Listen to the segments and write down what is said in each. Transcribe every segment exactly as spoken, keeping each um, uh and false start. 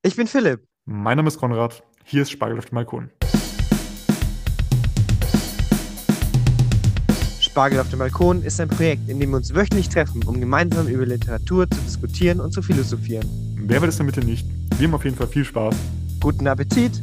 Ich bin Philipp. Mein Name ist Konrad. Hier ist Spargel auf dem Balkon. Spargel auf dem Balkon ist ein Projekt, in dem wir uns wöchentlich treffen, um gemeinsam über Literatur zu diskutieren und zu philosophieren. Wer will es damit nicht? Wir haben auf jeden Fall viel Spaß. Guten Appetit!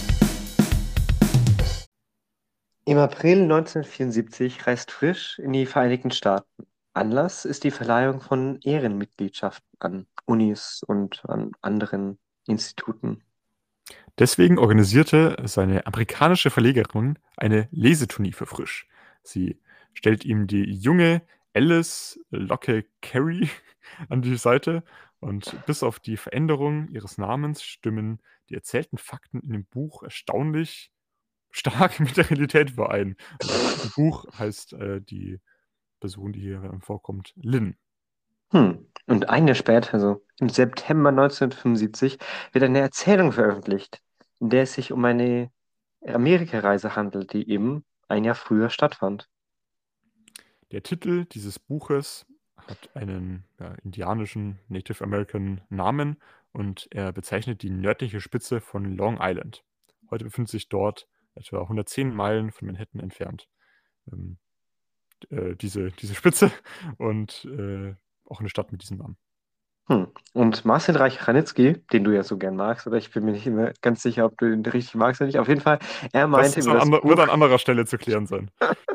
Im April neunzehnhundertvierundsiebzig reist Frisch in die Vereinigten Staaten. Anlass ist die Verleihung von Ehrenmitgliedschaften an Unis und an anderen Instituten. Deswegen organisierte seine amerikanische Verlegerin eine Lesetournee für Frisch. Sie stellt ihm die junge Alice Locke Carey an die Seite und bis auf die Veränderung ihres Namens stimmen die erzählten Fakten in dem Buch erstaunlich stark mit der Realität überein. Also, im Buch heißt äh, die Person, die hier vorkommt, Lynn. Hm. Und ein Jahr später, also im September neunzehnhundertfünfundsiebzig, wird eine Erzählung veröffentlicht, in der es sich um eine Amerikareise handelt, die eben ein Jahr früher stattfand. Der Titel dieses Buches hat einen ja, indianischen Native American Namen und er bezeichnet die nördliche Spitze von Long Island. Heute befindet sich dort etwa hundertzehn Meilen von Manhattan entfernt. Ähm, äh, diese, diese Spitze und äh, auch eine Stadt mit diesem Namen. Hm. Und Marcel Reich-Ranitzky, den du ja so gern magst, oder ich bin mir nicht immer ganz sicher, ob du ihn richtig magst oder nicht. Auf jeden Fall, er Das meinte ist über an das ander, wird Buch, an anderer Stelle zu klären sein.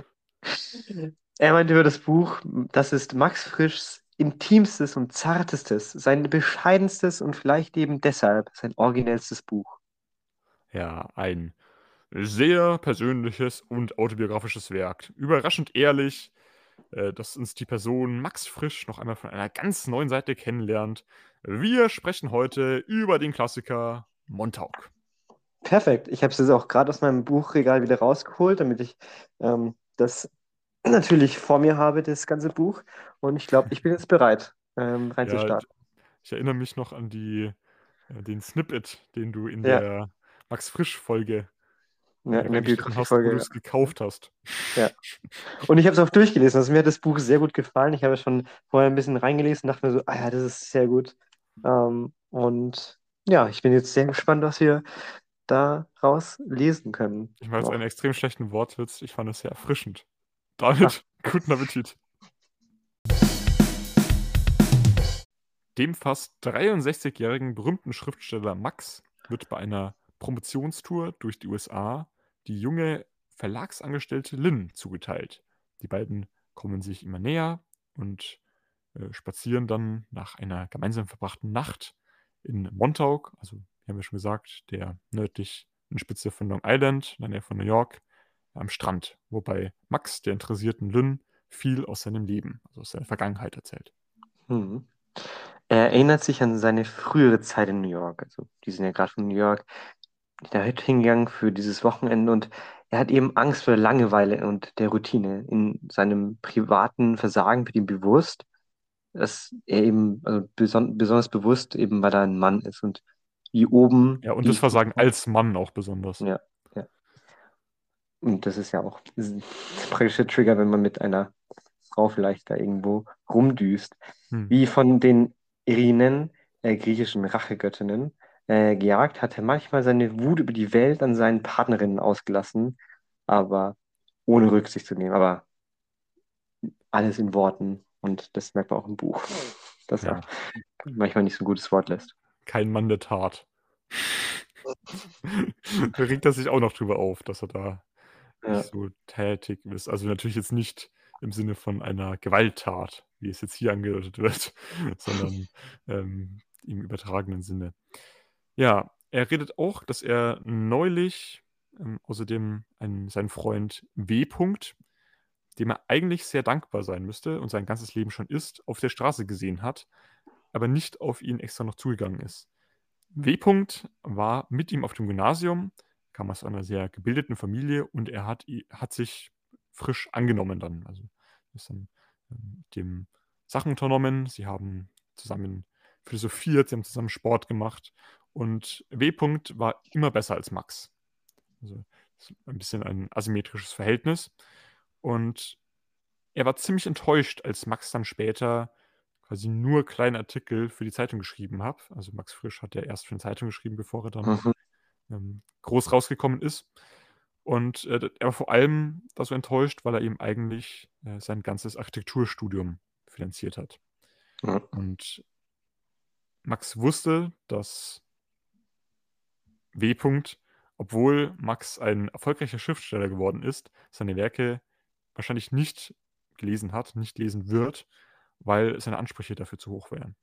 er meinte über das Buch, das ist Max Frischs intimstes und zartestes, sein bescheidenstes und vielleicht eben deshalb sein originellstes Buch. Ja, ein sehr persönliches und autobiografisches Werk. Überraschend ehrlich, äh, dass uns die Person Max Frisch noch einmal von einer ganz neuen Seite kennenlernt. Wir sprechen heute über den Klassiker Montauk. Perfekt. Ich habe es jetzt auch gerade aus meinem Buchregal wieder rausgeholt, damit ich ähm, das natürlich vor mir habe, das ganze Buch. Und ich glaube, ich bin jetzt bereit, ähm, Ja, reinzustarten. ich erinnere mich noch an die, äh, den Snippet, den du in Ja, der Max Frisch-Folge ja, äh, in der reingeschnitten hast, wo du Biografiefolge. es gekauft hast. Ja. Und ich habe es auch durchgelesen. Also mir hat das Buch sehr gut gefallen. Ich habe schon vorher ein bisschen reingelesen, dachte mir so, ah ja, das ist sehr gut. Ähm, und ja, ich bin jetzt sehr gespannt, was wir daraus lesen können. Ich mache jetzt einen Noch. extrem schlechten Wortwitz. Ich fand es sehr erfrischend. Ah, Damit guten Appetit. Dem fast dreiundsechzigjährigen berühmten Schriftsteller Max wird bei einer Promotionstour durch die U S A die junge Verlagsangestellte Lynn zugeteilt. Die beiden kommen sich immer näher und äh, spazieren dann nach einer gemeinsam verbrachten Nacht in Montauk, also wie haben wir schon gesagt, der nördlichen Spitze von Long Island, in der Nähe von New York, am Strand, wobei Max der interessierten Lynn viel aus seinem Leben, also aus seiner Vergangenheit erzählt. hm. Er erinnert sich an seine frühere Zeit in New York. Also, die sind ja gerade von New York da hingegangen für dieses Wochenende und er hat eben Angst vor der Langeweile und der Routine. In seinem privaten Versagen wird ihm bewusst, dass er eben, also beson besonders bewusst, eben weil er ein Mann ist und wie oben Ja, und das die, Versagen als Mann auch besonders. ja, ja. Und das ist ja auch ein praktischer Trigger, wenn man mit einer Frau vielleicht da irgendwo rumdüst. Hm. Wie von den Irinen, äh, griechischen Rachegöttinnen, äh, gejagt, hat er manchmal seine Wut über die Welt an seinen Partnerinnen ausgelassen, aber ohne Rücksicht zu nehmen. Aber alles in Worten und das merkt man auch im Buch, dass er Ja, manchmal nicht so ein gutes Wort lässt. kein Mann der Tat. Da regt er sich auch noch drüber auf, dass er da nicht Ja. so tätig ist. Also natürlich jetzt nicht im Sinne von einer Gewalttat, wie es jetzt hier angedeutet wird, sondern ähm, im übertragenen Sinne. Ja, er redet auch, dass er neulich ähm, außerdem einen, seinen Freund W. -Punkt, dem er eigentlich sehr dankbar sein müsste und sein ganzes Leben schon ist, auf der Straße gesehen hat, aber nicht auf ihn extra noch zugegangen ist. W. -Punkt war mit ihm auf dem Gymnasium, kam aus einer sehr gebildeten Familie und er hat, i- hat sich frisch angenommen dann. Also ist dann ähm, mit dem Sachen unternommen. Sie haben zusammen philosophiert, sie haben zusammen Sport gemacht und W. -Punkt war immer besser als Max. Also das ist ein bisschen ein asymmetrisches Verhältnis. Und er war ziemlich enttäuscht, als Max dann später quasi nur kleine Artikel für die Zeitung geschrieben habe. Also Max Frisch hat ja erst für eine Zeitung geschrieben, bevor er dann Mhm. ähm, groß rausgekommen ist. Und äh, er war vor allem da so enttäuscht, weil er eben eigentlich äh, sein ganzes Architekturstudium finanziert hat. Ja. Und Max wusste, dass W. Punkt, obwohl Max ein erfolgreicher Schriftsteller geworden ist, seine Werke wahrscheinlich nicht gelesen hat, nicht lesen wird, weil seine Ansprüche dafür zu hoch wären.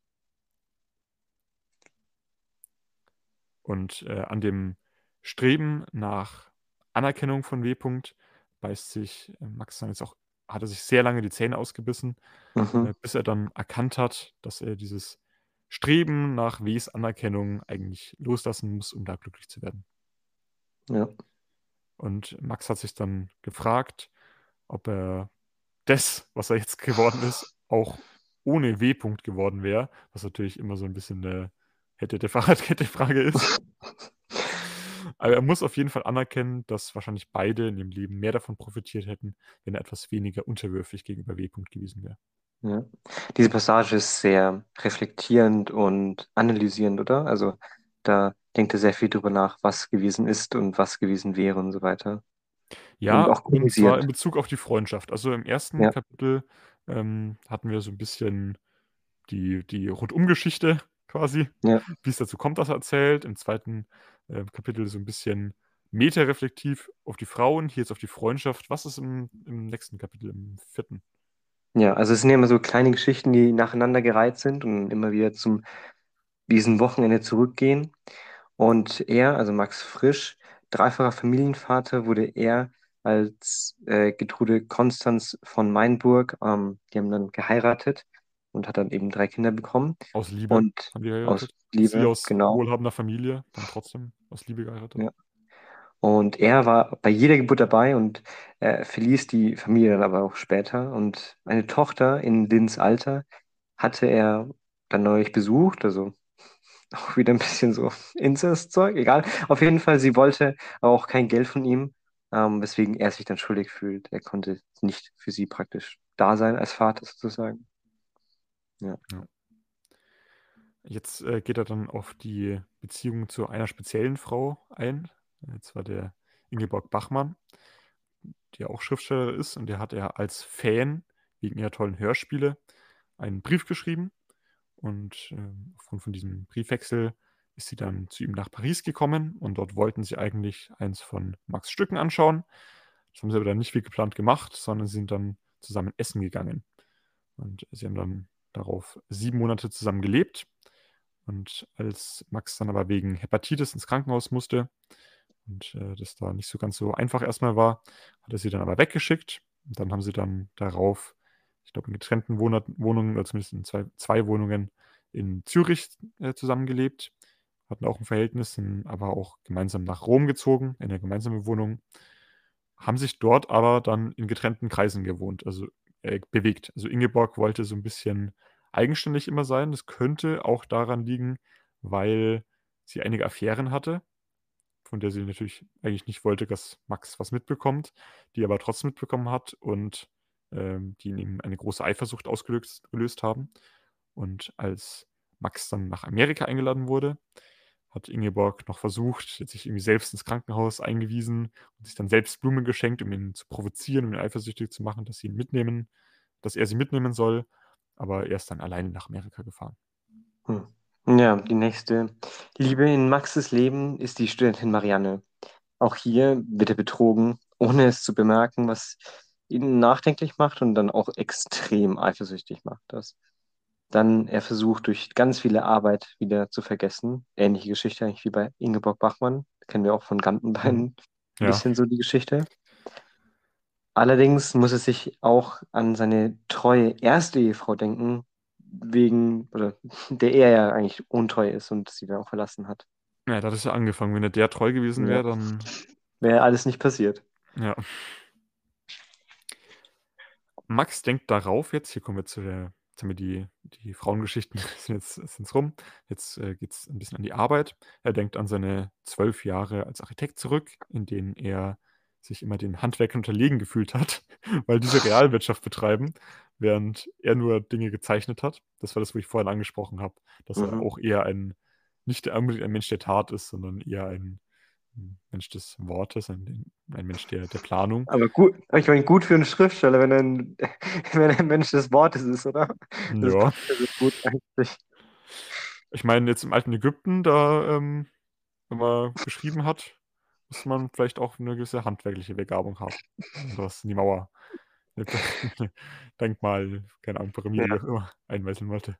Und äh, an dem Streben nach Anerkennung von W. Punkt beißt sich äh, Max dann jetzt auch, hat er sich sehr lange die Zähne ausgebissen, Mhm. äh, bis er dann erkannt hat, dass er dieses Streben nach Ws Anerkennung eigentlich loslassen muss, um da glücklich zu werden. Ja. Und Max hat sich dann gefragt, ob er das, was er jetzt geworden ist, auch ohne W. Punkt geworden wäre, was natürlich immer so ein bisschen eine hätte-Fahrradkette-Frage ist. Aber er muss auf jeden Fall anerkennen, dass wahrscheinlich beide in ihrem Leben mehr davon profitiert hätten, wenn er etwas weniger unterwürfig gegenüber W. Punkt gewesen wäre. Ja. Diese Passage ist sehr reflektierend und analysierend, oder? Also da denkt er sehr viel drüber nach, was gewesen ist und was gewesen wäre und so weiter. Und Ja, auch und zwar in kritisierend. Bezug auf die Freundschaft. Also im ersten Ja, Kapitel ähm, hatten wir so ein bisschen die, die Rundumgeschichte quasi, ja, wie es dazu kommt, dass er erzählt. Im zweiten äh, Kapitel so ein bisschen metareflektiv auf die Frauen, hier jetzt auf die Freundschaft. Was ist im, im nächsten Kapitel, im vierten? ja. Also es sind ja immer so kleine Geschichten, die nacheinander gereiht sind und immer wieder zum diesen Wochenende zurückgehen. Und er, also Max Frisch, dreifacher Familienvater, wurde er als äh, Gertrude Konstanz von Mainburg, ähm, die haben dann geheiratet und hat dann eben drei Kinder bekommen. Aus Liebe Und haben die aus geheiratet. Sie Liebe, aus genau. wohlhabender Familie, dann trotzdem aus Liebe geheiratet. Ja. Und er war bei jeder Geburt dabei und äh, verließ die Familie dann aber auch später. Und eine Tochter in Lynns Alter hatte er dann neulich besucht, also auch wieder ein bisschen so Inzest-Zeug, egal. Auf jeden Fall, sie wollte aber auch kein Geld von ihm, ähm, weswegen er sich dann schuldig fühlt. Er konnte nicht für sie praktisch da sein als Vater sozusagen. Ja. Ja. Jetzt äh, geht er dann auf die Beziehung zu einer speziellen Frau ein. Und zwar der Ingeborg Bachmann, die ja auch Schriftsteller ist. Und der hat er als Fan wegen ihrer tollen Hörspiele einen Brief geschrieben. Und ähm, aufgrund von diesem Briefwechsel ist sie dann zu ihm nach Paris gekommen. Und dort wollten sie eigentlich eins von Max' Stücken anschauen. Das haben sie aber dann nicht wie geplant gemacht, sondern sie sind dann zusammen essen gegangen. Und sie haben dann darauf sieben Monate zusammen gelebt. Und als Max dann aber wegen Hepatitis ins Krankenhaus musste und äh, das da nicht so ganz so einfach erstmal war, hat er sie dann aber weggeschickt. Und dann haben sie dann darauf, ich glaube, in getrennten Wohn Wohnungen oder zumindest in zwei, zwei Wohnungen in Zürich äh, zusammengelebt, hatten auch ein Verhältnis, sind aber auch gemeinsam nach Rom gezogen, in eine gemeinsame Wohnung, haben sich dort aber dann in getrennten Kreisen gewohnt, also äh, bewegt. Also Ingeborg wollte so ein bisschen eigenständig immer sein. Das könnte auch daran liegen, weil sie einige Affären hatte, von der sie natürlich eigentlich nicht wollte, dass Max was mitbekommt, die aber trotzdem mitbekommen hat und ähm, die in ihm eine große Eifersucht ausgelöst gelöst haben. Und als Max dann nach Amerika eingeladen wurde, hat Ingeborg noch versucht, jetzt sich irgendwie selbst ins Krankenhaus eingewiesen und sich dann selbst Blumen geschenkt, um ihn zu provozieren, um ihn eifersüchtig zu machen, dass sie ihn mitnehmen, dass er sie mitnehmen soll. Aber er ist dann alleine nach Amerika gefahren. Hm. Ja, die nächste Liebe in Maxes Leben ist die Studentin Marianne. Auch hier wird er betrogen, ohne es zu bemerken, was ihn nachdenklich macht und dann auch extrem eifersüchtig macht. Das. Dann er versucht durch ganz viele Arbeit wieder zu vergessen. Ähnliche Geschichte eigentlich wie bei Ingeborg Bachmann. Kennen wir auch von Mhm. Gantenbein ein Ja. bisschen so die Geschichte. Allerdings muss er sich auch an seine treue erste Ehefrau denken, wegen, oder der er ja eigentlich untreu ist und sie dann auch verlassen hat. Ja, da hat es ja angefangen. Wenn er der treu gewesen Ja. wäre, dann Wäre alles nicht passiert. ja. Max denkt darauf jetzt, hier kommen wir zu der, jetzt haben wir die, die Frauengeschichten, sind jetzt sind's rum. Jetzt äh, geht es ein bisschen an die Arbeit. Er denkt an seine zwölf Jahre als Architekt zurück, in denen er sich immer den Handwerkern unterlegen gefühlt hat, weil diese Realwirtschaft betreiben, während er nur Dinge gezeichnet hat. Das war das, wo ich vorhin angesprochen habe, dass er Mhm. auch eher ein, nicht unbedingt ein Mensch der Tat ist, sondern eher ein Mensch des Wortes, ein, ein Mensch der, der Planung. Aber gut, ich meine, gut für einen Schriftsteller, wenn er ein, wenn er ein Mensch des Wortes ist, oder? Das Ja, passt ja so gut eigentlich. ich meine, jetzt im alten Ägypten, da, ähm, wenn man geschrieben hat, muss man vielleicht auch eine gewisse handwerkliche Begabung haben. Wenn man sowas in die Mauer, eine Denkmal, keine Ahnung, Pyramide, wie Ja. auch immer, einmeißeln wollte.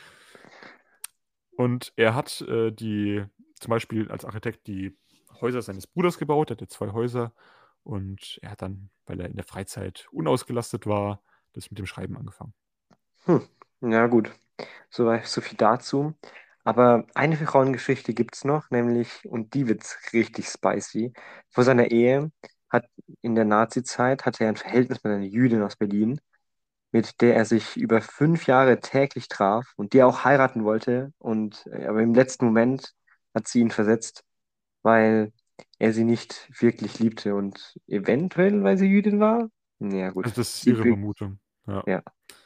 Und er hat äh, die, zum Beispiel als Architekt die Häuser seines Bruders gebaut. Er hatte zwei Häuser und er hat dann, weil er in der Freizeit unausgelastet war, das mit dem Schreiben angefangen. Hm. Ja, gut. So, so viel dazu. Aber eine Frauengeschichte gibt es noch, nämlich, und die wird richtig spicy. Vor seiner Ehe hat in der Nazi-Zeit hatte er ein Verhältnis mit einer Jüdin aus Berlin, mit der er sich über fünf Jahre täglich traf und die er auch heiraten wollte. Und äh, aber im letzten Moment hat sie ihn versetzt, weil er sie nicht wirklich liebte und eventuell, weil sie Jüdin war. Ja, gut. Also das ist Sie, ihre be Vermutung. Ja, ja.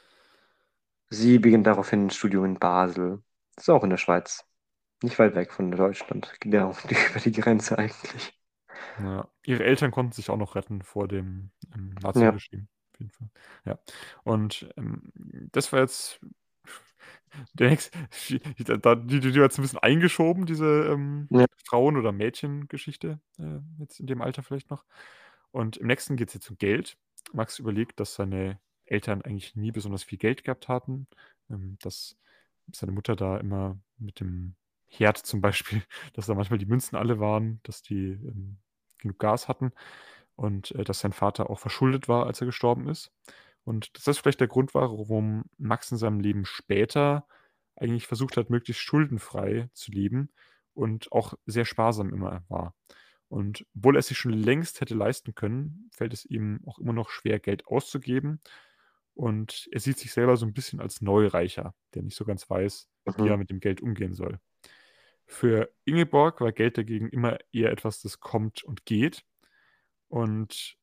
Sie beginnt daraufhin ein Studium in Basel. Das ist auch in der Schweiz. Nicht weit weg von Deutschland. Geht ja auch über die Grenze eigentlich. ja. Ihre Eltern konnten sich auch noch retten vor dem ähm, Ja, Nazi-Regime. Auf jeden Fall. Ja. Und ähm, das war jetzt der nächste, die, da- die, die war jetzt ein bisschen eingeschoben, diese ähm, ja. Frauen- oder Mädchengeschichte, äh, jetzt in dem Alter vielleicht noch. Und im nächsten geht es jetzt um Geld. Max überlegt, dass seine Eltern eigentlich nie besonders viel Geld gehabt hatten, ähm, dass seine Mutter da immer mit dem Herd zum Beispiel, dass da manchmal die Münzen alle waren, dass die ähm, genug Gas hatten und äh, dass sein Vater auch verschuldet war, als er gestorben ist. Und dass das vielleicht der Grund war, warum Max in seinem Leben später eigentlich versucht hat, möglichst schuldenfrei zu leben und auch sehr sparsam immer war. Und obwohl er es sich schon längst hätte leisten können, fällt es ihm auch immer noch schwer, Geld auszugeben. Und er sieht sich selber so ein bisschen als Neureicher, der nicht so ganz weiß, wie Mhm. er mit dem Geld umgehen soll. Für Ingeborg war Geld dagegen immer eher etwas, das kommt und geht. Und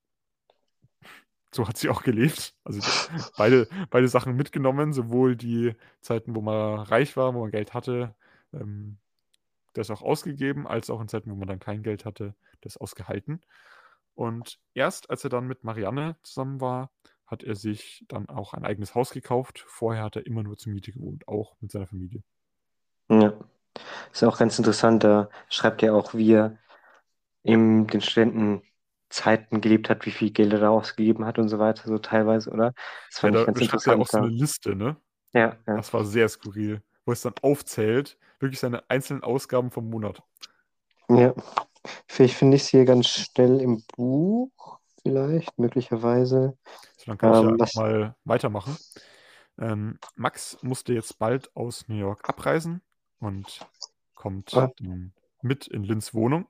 so hat sie auch gelebt. Also beide, beide Sachen mitgenommen, sowohl die Zeiten, wo man reich war, wo man Geld hatte, ähm, das auch ausgegeben, als auch in Zeiten, wo man dann kein Geld hatte, das ausgehalten. Und erst als er dann mit Marianne zusammen war, hat er sich dann auch ein eigenes Haus gekauft. Vorher hat er immer nur zur Miete gewohnt, auch mit seiner Familie. Ja. Ist auch ganz interessant. Da schreibt er auch, wie er in den Studentenzeiten gelebt hat, wie viel Geld er da ausgegeben hat und so weiter, so teilweise, oder? Das Ja, fand ich da ganz beschreibt er interessant. auch so eine Da. Liste, ne? Ja, ja. Das war sehr skurril, wo es dann aufzählt, wirklich seine einzelnen Ausgaben vom Monat. Ja. Vielleicht finde ich es hier ganz schnell im Buch, vielleicht, möglicherweise. So, dann kann ich ja Ähm, einfach was, mal weitermachen. Ähm, Max musste jetzt bald aus New York abreisen und kommt ah, dann mit in Lynns Wohnung.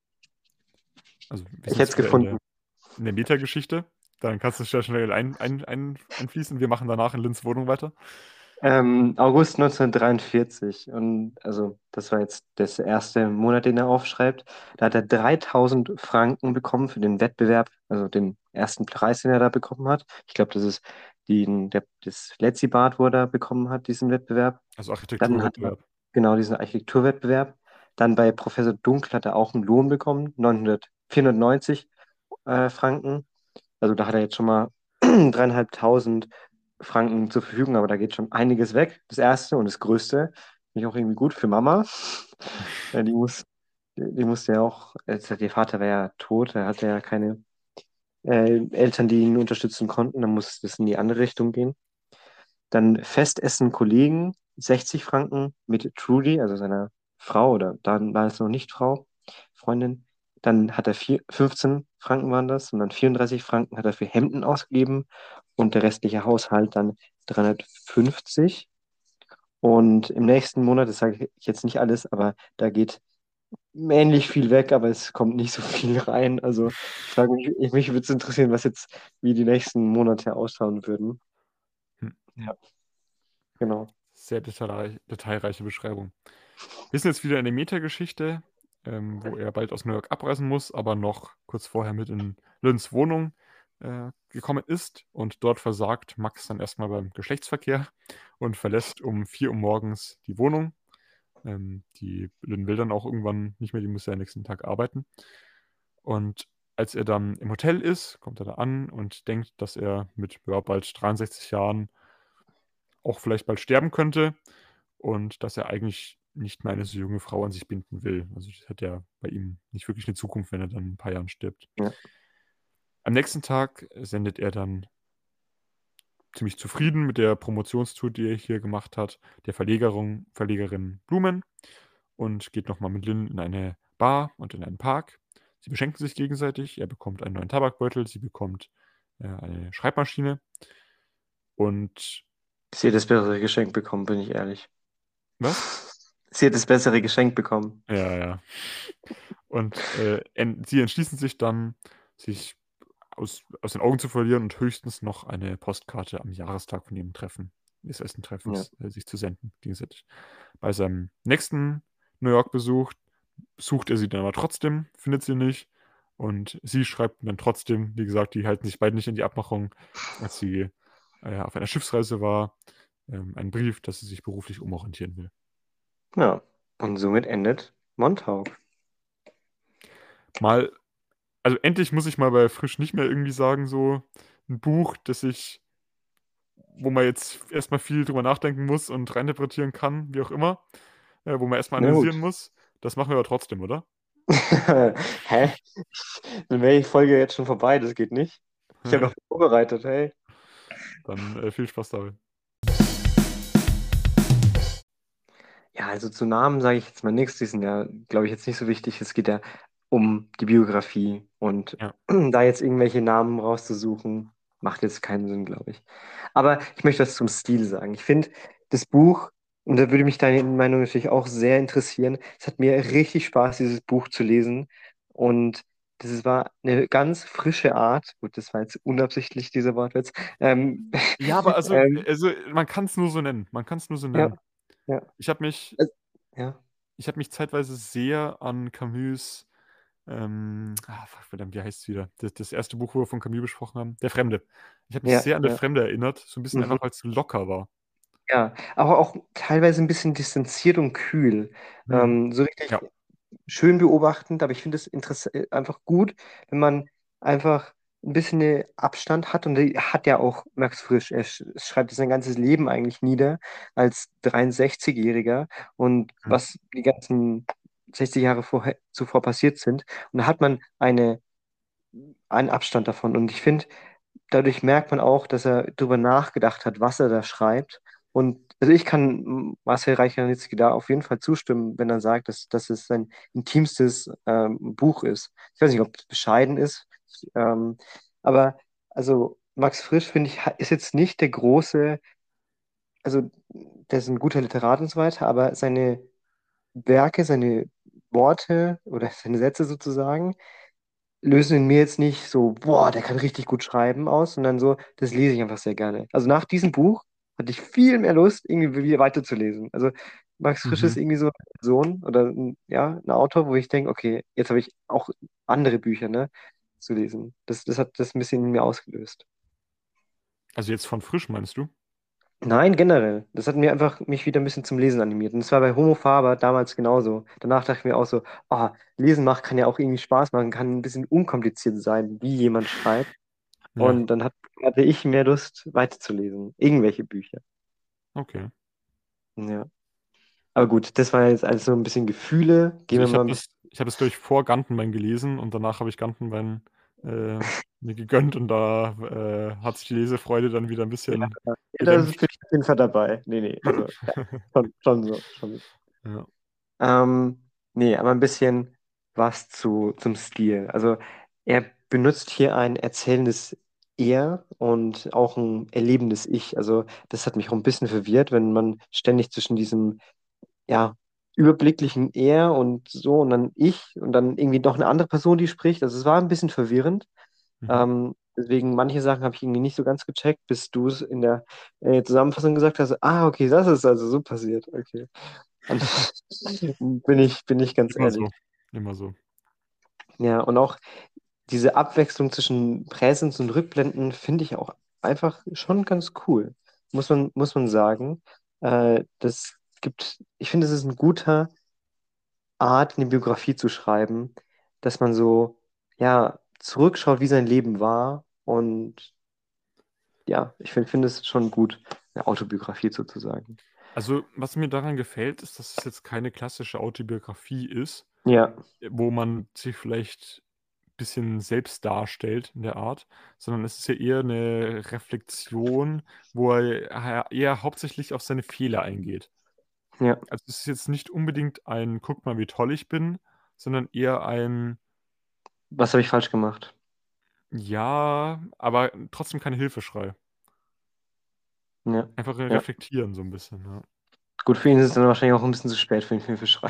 Also wir ich sind hätte es jetzt wieder in gefunden. der, in der Metageschichte. Dann kannst du schnell schnell ein, ein, ein, einfließen. Wir machen danach in Lynns Wohnung weiter. Ähm, August neunzehnhundertdreiundvierzig. Und also, das war jetzt das erste Monat, den er aufschreibt. Da hat er dreitausend Franken bekommen für den Wettbewerb, also den ersten Preis, den er da bekommen hat. Ich glaube, das ist die, der, das Lezibad, wo er da bekommen hat, diesen Wettbewerb. Also Dann hat er Architekturwettbewerb. genau diesen Architekturwettbewerb. Dann bei Professor Dunkel hat er auch einen Lohn bekommen, neunhundert, vierhundertneunzig äh, Franken. Also da hat er jetzt schon mal dreieinhalbtausend Franken zur Verfügung, aber da geht schon einiges weg. Das erste und das größte finde ich auch irgendwie gut für Mama. Ja, die muss, die, die musste ja auch, also ihr Vater war ja tot, er hatte ja keine äh, Eltern, die ihn unterstützen konnten, dann muss das in die andere Richtung gehen. Dann Festessen Kollegen, sechzig Franken mit Trudy, also seiner Frau, oder dann war es noch nicht Frau, Freundin. Dann hat er vier, fünfzehn Franken waren das und dann vierunddreißig Franken hat er für Hemden ausgegeben und der restliche Haushalt dann dreihundertfünfzig. Und im nächsten Monat, das sage ich jetzt nicht alles, aber da geht ähnlich viel weg, aber es kommt nicht so viel rein. Also ich frage mich, ich, mich würde es interessieren, was jetzt, wie die nächsten Monate ausschauen würden. Hm. Ja, genau. Sehr detailreich, detailreiche Beschreibung. Wir sind jetzt wieder in der Metageschichte, ähm, wo er bald aus New York abreisen muss, aber noch kurz vorher mit in Lynns Wohnung äh, gekommen ist. Und dort versagt Max dann erstmal beim Geschlechtsverkehr und verlässt um vier Uhr morgens die Wohnung. Ähm, die Lynn will dann auch irgendwann nicht mehr, die muss ja am nächsten Tag arbeiten. Und als er dann im Hotel ist, kommt er da an und denkt, dass er mit ja, bald dreiundsechzig Jahren auch vielleicht bald sterben könnte und dass er eigentlich nicht mehr eine so junge Frau an sich binden will. Also das hat ja bei ihm nicht wirklich eine Zukunft, wenn er dann in ein paar Jahren stirbt. Ja. Am nächsten Tag sendet er dann ziemlich zufrieden mit der Promotionstour, die er hier gemacht hat, der Verlegerin, Verlegerin Blumen und geht nochmal mit Lynn in eine Bar und in einen Park. Sie beschenken sich gegenseitig. Er bekommt einen neuen Tabakbeutel, sie bekommt äh, eine Schreibmaschine und Sie hat das bessere Geschenk bekommen, bin ich ehrlich. was? Sie hat das bessere Geschenk bekommen. Ja, ja. Und äh, en sie entschließen sich dann, sich aus, aus den Augen zu verlieren und höchstens noch eine Postkarte am Jahrestag von ihrem Treffen, des ersten Ja. Treffens, äh, sich zu senden, gegenseitig. Bei seinem nächsten New York-Besuch sucht er sie dann aber trotzdem, findet sie nicht. Und sie schreibt dann trotzdem, wie gesagt, die halten sich beide nicht in die Abmachung, als sie äh, auf einer Schiffsreise war, ähm, einen Brief, dass sie sich beruflich umorientieren will. Ja. Und somit endet Montauk. Mal, also endlich muss ich mal bei Frisch nicht mehr irgendwie sagen, so ein Buch, das ich, wo man jetzt erstmal viel drüber nachdenken muss und reininterpretieren kann, wie auch immer, äh, wo man erstmal Na analysieren gut. muss. Das machen wir aber trotzdem, oder? Hä? Dann wäre die Folge jetzt schon vorbei, das geht nicht. Ich habe noch vorbereitet, hey. Dann äh, viel Spaß dabei. Ja, also zu Namen sage ich jetzt mal nichts. Die sind ja, glaube ich, jetzt nicht so wichtig. Es geht ja um die Biografie. Und Ja. da jetzt irgendwelche Namen rauszusuchen, macht jetzt keinen Sinn, glaube ich. Aber ich möchte was zum Stil sagen. Ich finde das Buch, und da würde mich deine Meinung natürlich auch sehr interessieren, es hat mir richtig Spaß, dieses Buch zu lesen. Und das war eine ganz frische Art. Gut, das war jetzt unabsichtlich, dieser Wortwitz. Ähm, Ja, aber also, ähm, also man kann es nur so nennen. Man kann es nur so ja, nennen. ja. Ich habe mich, Also, ja. ich habe mich zeitweise sehr an Camus, ähm, ah, fuck, verdammt, wie heißt es wieder? Das, das erste Buch, wo wir von Camus besprochen haben, Der Fremde. Ich habe mich Ja, sehr an Der ja. Fremde erinnert, so ein bisschen Mhm. einfach, weil es locker war. Ja, aber auch teilweise ein bisschen distanziert und kühl. Hm. Ähm, so richtig Ja. schön beobachtend, aber ich finde es interess- äh, einfach gut, wenn man einfach ein bisschen eine Abstand hat. Und die hat ja auch Max Frisch. Er sch schreibt sein ganzes Leben eigentlich nieder als dreiundsechzig-Jähriger und Hm. was die ganzen sechzig Jahre vorher, zuvor passiert sind. Und da hat man eine, einen Abstand davon. Und ich finde, dadurch merkt man auch, dass er darüber nachgedacht hat, was er da schreibt. Und also ich kann Marcel Reich-Ranitzky da auf jeden Fall zustimmen, wenn er sagt, dass, dass es sein intimstes ähm, Buch ist. Ich weiß nicht, ob es bescheiden ist, ähm, aber also Max Frisch, finde ich, ha- ist jetzt nicht der große, also der ist ein guter Literat und so weiter, aber seine Werke, seine Worte oder seine Sätze sozusagen, lösen in mir jetzt nicht so, boah, der kann richtig gut schreiben aus, sondern so, das lese ich einfach sehr gerne. Also nach diesem Buch hatte ich viel mehr Lust, irgendwie wieder weiterzulesen. Also Max Frisch ist Mhm. irgendwie so eine Person oder ein, ja, ein Autor, wo ich denke, okay, jetzt habe ich auch andere Bücher, ne, zu lesen. Das, das hat das ein bisschen in mir ausgelöst. Also jetzt von Frisch, meinst du? Nein, generell. Das hat mir einfach mich wieder ein bisschen zum Lesen animiert. Und das war bei Homo Faber damals genauso. Danach dachte ich mir auch so, ah, Lesen macht kann ja auch irgendwie Spaß machen, kann ein bisschen unkompliziert sein, wie jemand schreibt. Ja, Und dann hat, hatte ich mehr Lust, weiterzulesen. Irgendwelche Bücher. okay. Ja. Aber gut, das war jetzt alles so ein bisschen Gefühle. Gehen Also wir ich mal habe ein bisschen. das, ich habe das, glaube ich, vor Gantenbein gelesen und danach habe ich Gantenbein äh, mir gegönnt und da äh, hat sich die Lesefreude dann wieder ein Ja, bisschen ja, da bin gedämpft. ich auf jeden Fall dabei. Nee, nee, also ja, schon, schon so. Schon. So. Ja. Ähm, nee, aber ein bisschen was zu, zum Stil. Also er benutzt hier ein erzählendes Er und auch ein erlebendes Ich. Also das hat mich auch ein bisschen verwirrt, wenn man ständig zwischen diesem, ja, überblicklichen Er und so und dann ich und dann irgendwie noch eine andere Person, die spricht. Also es war ein bisschen verwirrend. Mhm. Ähm, deswegen manche Sachen habe ich irgendwie nicht so ganz gecheckt, bis du es in der äh, Zusammenfassung gesagt hast. Ah, okay, das ist also so passiert. Okay. Und bin ich, bin ich ganz Immer ehrlich. so. Immer so. Ja, und auch diese Abwechslung zwischen Präsens und Rückblenden finde ich auch einfach schon ganz cool. Muss man, muss man sagen. Äh, das gibt, ich finde, es ist ein guter Art, eine Biografie zu schreiben, dass man so, ja, zurückschaut, wie sein Leben war. Und ja, ich finde finde es schon gut, eine Autobiografie sozusagen. Also, was mir daran gefällt, ist, dass es jetzt keine klassische Autobiografie ist, Ja, äh, wo man sich vielleicht ein bisschen selbst darstellt in der Art, sondern es ist ja eher eine Reflexion, wo er ha eher hauptsächlich auf seine Fehler eingeht. ja. Also, es ist jetzt nicht unbedingt ein: „Guck mal, wie toll ich bin“, sondern eher ein: Was habe ich falsch gemacht? „Ja“, aber trotzdem kein Hilfeschrei. Ja, Einfach, äh, ja. reflektieren so ein bisschen, ja. Gut, für ihn ist es dann wahrscheinlich auch ein bisschen zu spät für den Hilfeschrei.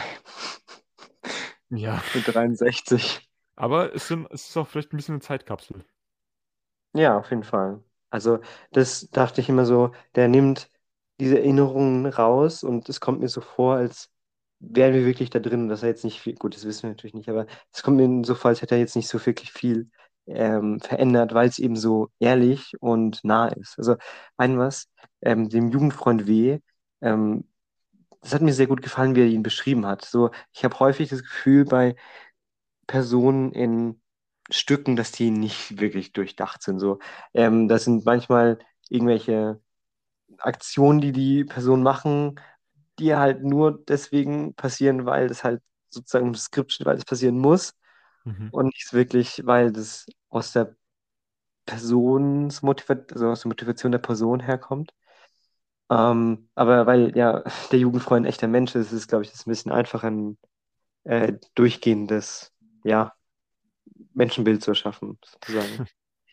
Ja, Mit dreiundsechzig. aber es sind es ist auch vielleicht ein bisschen 'ne Zeitkapsel. Ja, auf jeden Fall. Also, das dachte ich immer so, der nimmt diese Erinnerungen raus und es kommt mir so vor, als wären wir wirklich da drin, dass er jetzt nicht viel, gut, das wissen wir natürlich nicht, aber es kommt mir so vor, als hätte er jetzt nicht so wirklich viel ähm, verändert, weil es eben so ehrlich und nah ist. Also, ein was, ähm, dem Jugendfreund W., ähm, das hat mir sehr gut gefallen, wie er ihn beschrieben hat. So, ich habe häufig das Gefühl bei Personen in Stücken, dass die nicht wirklich durchdacht sind. So, ähm, das sind manchmal irgendwelche Aktionen, die die Personen machen, die halt nur deswegen passieren, weil das halt sozusagen im Skript steht, weil das passieren muss Mhm. und nicht wirklich, weil das aus der Personsmotivation, also aus der Motivation der Person herkommt. Ähm, aber weil ja der Jugendfreund ein echter Mensch ist, ist es, glaube ich, das ein bisschen einfacher, ein äh, durchgehendes, ja, Menschenbild zu erschaffen, sozusagen.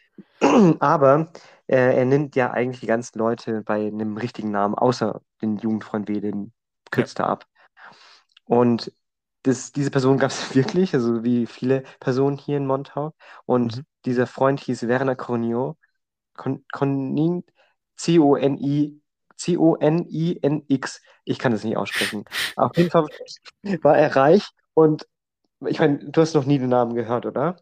Aber äh, er nennt ja eigentlich die ganzen Leute bei einem richtigen Namen, außer den Jugendfreund W., den Ja. kürzt er ab. Und das, diese Person gab es wirklich, also wie viele Personen hier in Montauk. Und Mhm. dieser Freund hieß Werner Conio, Con, Conin, C O N I, C O N I N X. Ich kann das nicht aussprechen. Auf jeden Fall war er reich und ich meine, du hast noch nie den Namen gehört, oder?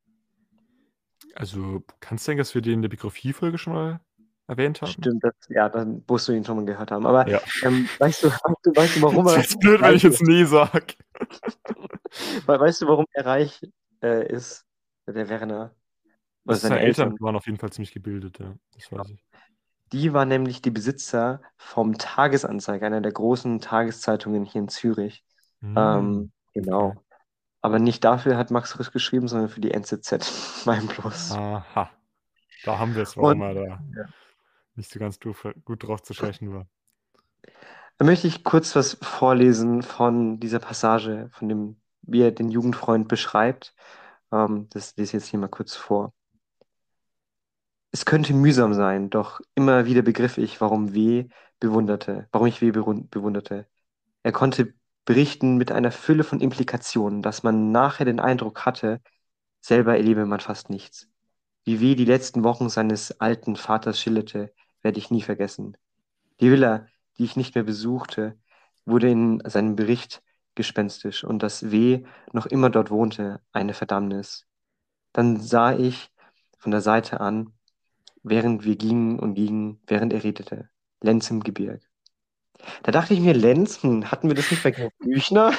Also, kann's sein, dass wir den in der Biografie-Folge schon mal erwähnt haben? Stimmt, das, ja, dann musst du ihn schon mal gehört haben. Aber Ja. ähm, weißt du, weißt du, weißt du, warum Es wäre er jetzt blöd, wenn reich ich jetzt ist? „ne“ sage. We- Weißt du, warum er reich äh, ist? Der Werner oder Also, seine seine Eltern Eltern. waren auf jeden Fall ziemlich gebildet, ja, das weiß ich. Die waren nämlich die Besitzer vom Tagesanzeiger, einer der großen Tageszeitungen hier in Zürich. Hm, Ähm, okay. genau. Aber nicht dafür hat Max Frisch geschrieben, sondern für die N Z Z. Mein Plus. Aha, da haben wir's, warum Und er da ja. nicht so ganz doof gut drauf zu sprechen war. Da möchte ich kurz was vorlesen von dieser Passage, von dem, wie er den Jugendfreund beschreibt. Ähm, das lese ich jetzt hier mal kurz vor. Es könnte mühsam sein, doch immer wieder begriff ich, warum W. bewunderte, warum ich W. berun- bewunderte. Er konnte berichten mit einer Fülle von Implikationen, dass man nachher den Eindruck hatte, selber erlebe man fast nichts. Wie W. die letzten Wochen seines alten Vaters schilderte, werde ich nie vergessen. Die Villa, die ich nicht mehr besuchte, wurde in seinem Bericht gespenstisch und dass W. noch immer dort wohnte, eine Verdammnis. Dann sah ich von der Seite an, während wir gingen und gingen, während er redete, Lenz im Gebirg. Da dachte ich mir, Lenz, hm, hatten wir das nicht bei Georg Büchner?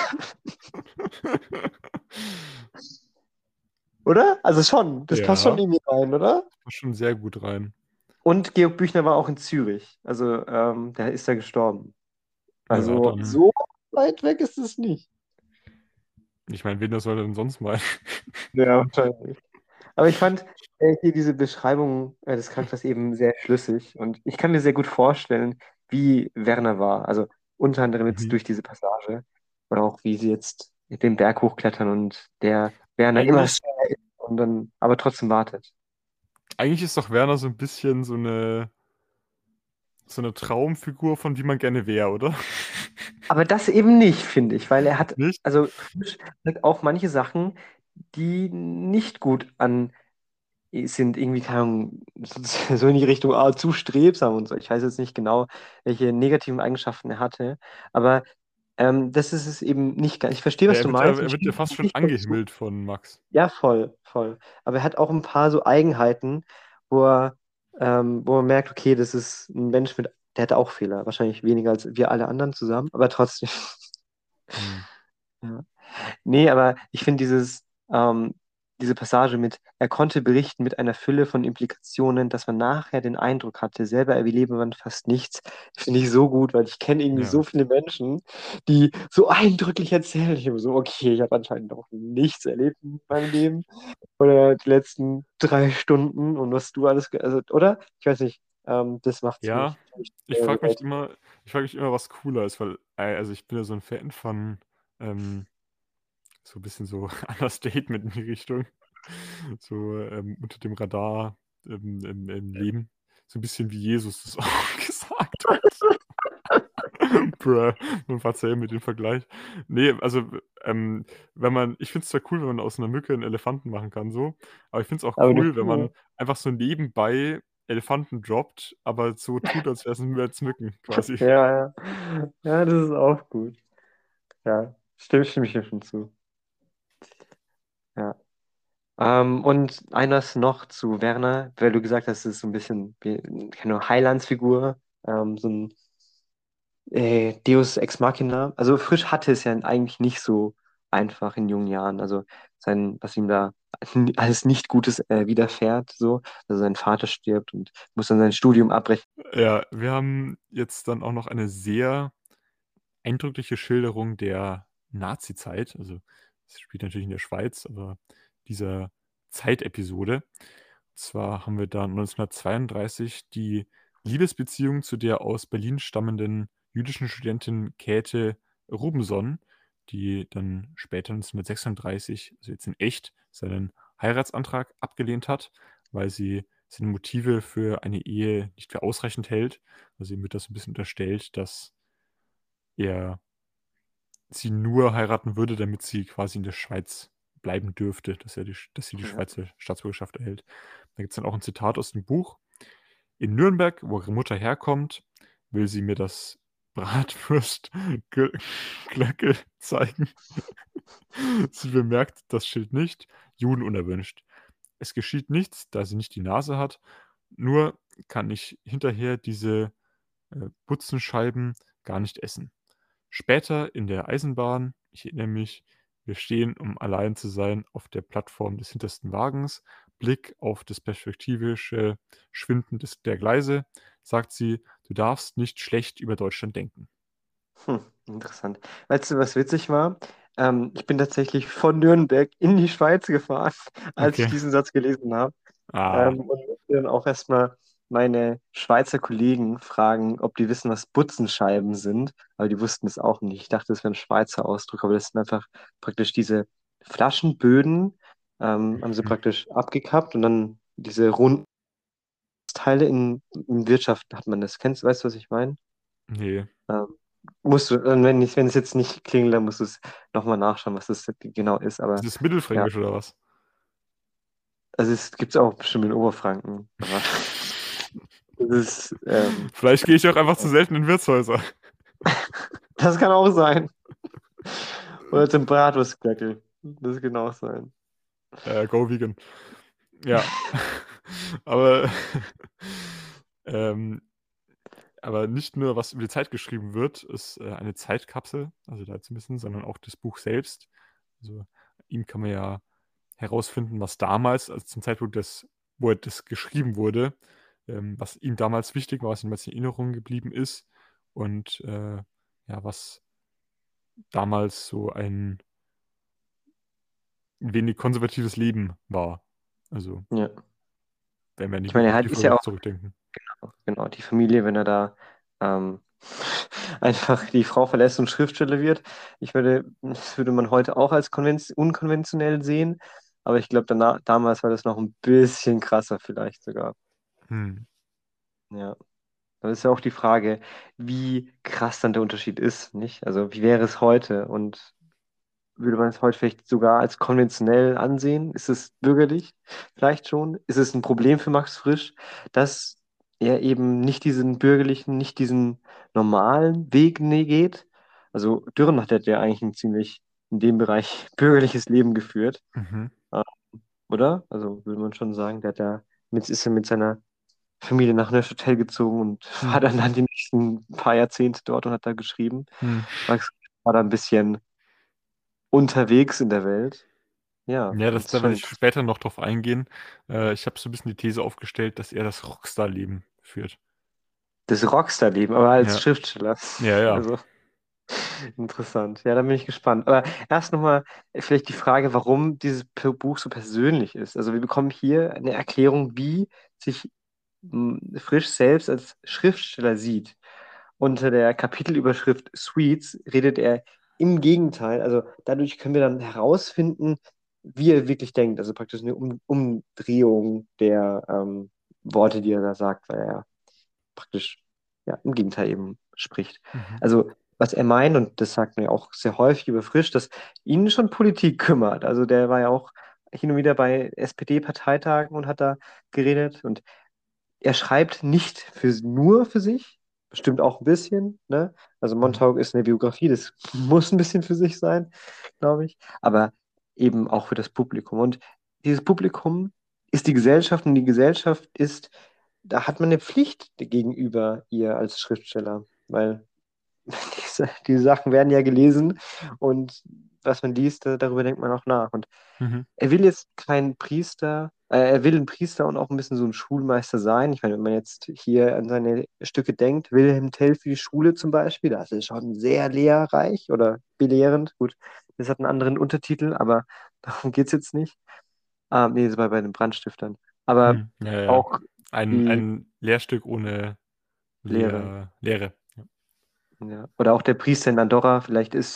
Oder? Also schon, das passt schon Ja, irgendwie rein, oder? passt schon sehr gut rein. Und Georg Büchner war auch in Zürich. Also, ähm, der ist da gestorben. Ja, Also, dann so weit weg ist es nicht. ich meine, wen das soll er denn sonst meinen? Ja, wahrscheinlich. Aber ich fand äh, hier diese Beschreibung äh, des Charakters eben sehr schlüssig und ich kann mir sehr gut vorstellen, wie Werner war. Also unter anderem jetzt Mhm. durch diese Passage oder auch wie sie jetzt den Berg hochklettern und der Werner immer Eigentlich schneller ist und dann aber trotzdem wartet. eigentlich ist doch Werner so 'n bisschen so 'ne so 'ne Traumfigur von wie man gerne wäre, oder? Aber das eben nicht, finde ich, weil er hat, Nicht? also Frisch sagt auch manche Sachen, die nicht gut an sind irgendwie, keine Ahnung, so so in die Richtung ah, zu strebsam und so. Ich weiß jetzt nicht genau, welche negativen Eigenschaften er hatte, aber Ähm, das ist es eben nicht ganz. Ich verstehe, Ja, was er du wird ja, meinst und er ich wird ja stimme fast dir schon nicht dazu. angehimmelt von Max. Ja, voll, voll. Aber er hat auch ein paar so Eigenheiten, wo er, ähm, wo man merkt, okay, das ist ein Mensch mit, der hat auch Fehler. Wahrscheinlich weniger als wir alle anderen zusammen, aber trotzdem. Hm. Ja. Nee, aber ich finde dieses, ähm, diese Passage mit, er konnte berichten mit einer Fülle von Implikationen, dass man nachher den Eindruck hatte, selber erlebe man fast nichts, finde ich so gut, weil ich kenne irgendwie Ja. so viele Menschen, die so eindrücklich erzählen. Ich habe so, okay, ich habe anscheinend noch nichts erlebt in meinem Leben oder die letzten drei Stunden und was du alles, ge- also, oder? Ich weiß nicht, ähm, das macht für Ja, mich, für mich ich sehr frage mich relatable. immer, ich frage mich immer, was cooler ist, weil, äh, also ich bin ja so ein Fan von ähm, so ein bisschen so Understatement in die Richtung. So ähm, unter dem Radar ähm, im, im Leben. So ein bisschen wie Jesus das auch gesagt hat. Bruh, man verzeih mir den Vergleich. Nee, also, ähm, wenn man, ich finde es zwar cool, wenn man aus einer Mücke einen Elefanten machen kann, so, aber ich finde es auch Aber eine cool, wenn man Kuh, einfach so nebenbei Elefanten droppt, aber so tut, als wäre es nur als Mücken quasi. ja, ja, ja, das ist auch gut. Ja, stimme, stimme ich dir schon zu. Ja. Ähm, und eines noch zu Werner, weil du gesagt hast, es ist so ein bisschen wie keine Heilandsfigur, ähm, so ein äh, Deus Ex Machina. Also Frisch hatte es ja eigentlich nicht so einfach in jungen Jahren. Also sein, was ihm da alles nicht Gutes äh, widerfährt, so, also sein Vater stirbt und muss dann sein Studium abbrechen. Ja, wir haben jetzt dann auch noch eine sehr eindrückliche Schilderung der Nazizeit. Also, es spielt natürlich in der Schweiz, aber dieser Zeitepisode. Und zwar haben wir da neunzehnhundertzweiunddreißig die Liebesbeziehung zu der aus Berlin stammenden jüdischen Studentin Käthe Rubenson, die dann später neunzehnhundertsechsunddreißig, also jetzt in echt, seinen Heiratsantrag abgelehnt hat, weil sie seine Motive für eine Ehe nicht für ausreichend hält. Also ihm wird das ein bisschen unterstellt, dass er sie nur heiraten würde, damit sie quasi in der Schweiz bleiben dürfte, dass er die, dass sie die Ja. Schweizer Staatsbürgerschaft erhält. Da gibt es dann auch ein Zitat aus dem Buch. In Nürnberg, wo ihre Mutter herkommt, will sie mir das Bratwurst-Glöckel zeigen. Sie bemerkt das Schild nicht, Juden unerwünscht. Es geschieht nichts, da sie nicht die Nase hat, nur kann ich hinterher diese äh, Butzenscheiben gar nicht essen. Später in der Eisenbahn, ich erinnere mich, wir stehen, um allein zu sein, auf der Plattform des hintersten Wagens, Blick auf das perspektivische Schwinden des, der Gleise, sagt sie, du darfst nicht schlecht über Deutschland denken. Hm, interessant. Weißt du, was witzig war? Ähm, ich bin tatsächlich von Nürnberg in die Schweiz gefahren, als ich Okay. diesen Satz gelesen habe. Ah, Ähm, und musste dann auch erstmal meine Schweizer Kollegen fragen, ob die wissen, was Butzenscheiben sind. Aber die wussten es auch nicht. Ich dachte, das wäre ein Schweizer Ausdruck, aber das sind einfach praktisch diese Flaschenböden, ähm, haben sie hm, praktisch abgekappt und dann diese runden Teile in, in Wirtschaft hat man das. Kennst, weißt du, was ich meine? nee. Ähm, musst du, äh, wenn ich, wenn es jetzt nicht klingelt, dann musst du es nochmal nachschauen, was das genau ist. Aber Ist es ja, Mittelfränkisch oder was? also es gibt es auch bestimmt in Oberfranken. Aber das ist, ähm, Vielleicht gehe ich auch einfach zu selten in Wirtshäuser. das kann auch sein. Oder zum Bratwurstglöckel. Das kann auch sein. Äh, go vegan. Ja. Aber, ähm, aber nicht nur, was über die Zeit geschrieben wird, ist äh, eine Zeitkapsel, also da zumindest, sondern auch das Buch selbst. Also ihm kann man ja herausfinden, was damals, also zum Zeitpunkt, des, wo er das geschrieben wurde, ähm, was ihm damals wichtig war, was ihm als in Erinnerung geblieben ist und äh, ja, was damals so ein wenig konservatives Leben war. Also, Ja. wenn wir Ich nicht meine, er wirklich hat, tief ist ja auch, zurückdenken. genau, die Familie, wenn er da ähm, einfach die Frau verlässt und Schriftsteller wird. Ich würde, das würde man heute auch als konvenz unkonventionell sehen. Aber ich glaube, danach, damals war das noch ein bisschen krasser vielleicht sogar. Hm. Ja. Da ist ja auch die Frage, wie krass dann der Unterschied ist, nicht? Also wie wäre es heute und würde man es heute vielleicht sogar als konventionell ansehen? Ist es bürgerlich? Vielleicht schon. Ist es ein Problem für Max Frisch, dass er eben nicht diesen bürgerlichen, nicht diesen normalen Weg ne- geht? Also Dürrenmatt hat ja eigentlich ein ziemlich in dem Bereich bürgerliches Leben geführt, Mhm. äh, oder? Also würde man schon sagen, der hat ja mit, ist ja mit seiner Familie nach Neuchâtel gezogen und Hm. war dann, dann die nächsten paar Jahrzehnte dort und hat da geschrieben. Hm. Max war da ein bisschen unterwegs in der Welt. Ja, Ja, das, das ist da werde schon ich interessant. später noch drauf eingehen. Äh, ich habe so ein bisschen die These aufgestellt, dass er das Rockstar-Leben führt. Das Rockstar-Leben, aber als Ja, Schriftsteller. ja, ja. Also interessant. Ja, da bin ich gespannt. Aber erst nochmal vielleicht die Frage, warum dieses P- Buch so persönlich ist. Also wir bekommen hier eine Erklärung, wie sich m, Frisch selbst als Schriftsteller sieht. Unter der Kapitelüberschrift Sweets redet er im Gegenteil. Also dadurch können wir dann herausfinden, wie er wirklich denkt. Also praktisch eine um Umdrehung der ähm, Worte, die er da sagt, weil er praktisch ja, im Gegenteil eben spricht. Mhm. Also was er meint, und das sagt man ja auch sehr häufig über Frisch, dass ihn schon Politik kümmert. Also der war ja auch hin und wieder bei S P D-Parteitagen und hat da geredet. Und er schreibt nicht für, nur für sich, bestimmt auch ein bisschen, ne? Also Mhm. Montauk ist eine Biografie, das muss ein bisschen für sich sein, glaube ich, aber eben auch für das Publikum. Und dieses Publikum ist die Gesellschaft und die Gesellschaft ist, da hat man eine Pflicht gegenüber ihr als Schriftsteller, weil diese, die Sachen werden ja gelesen und was man liest, da- darüber denkt man auch nach. Und Mhm. er will jetzt kein Priester, äh, er will ein Priester und auch ein bisschen so ein Schulmeister sein. Ich meine, wenn man jetzt hier an seine Stücke denkt, Wilhelm Tell für die Schule zum Beispiel, das ist schon sehr lehrreich oder belehrend. Gut, das hat einen anderen Untertitel, aber darum geht es jetzt nicht. Ah, nee, das war bei den Brandstiftern. Aber Hm. Ja, ja. auch Ein, die ein Lehrstück ohne Lehre. Lehr Lehre. Ja. Ja. Oder auch der Priester in Andorra, vielleicht ist,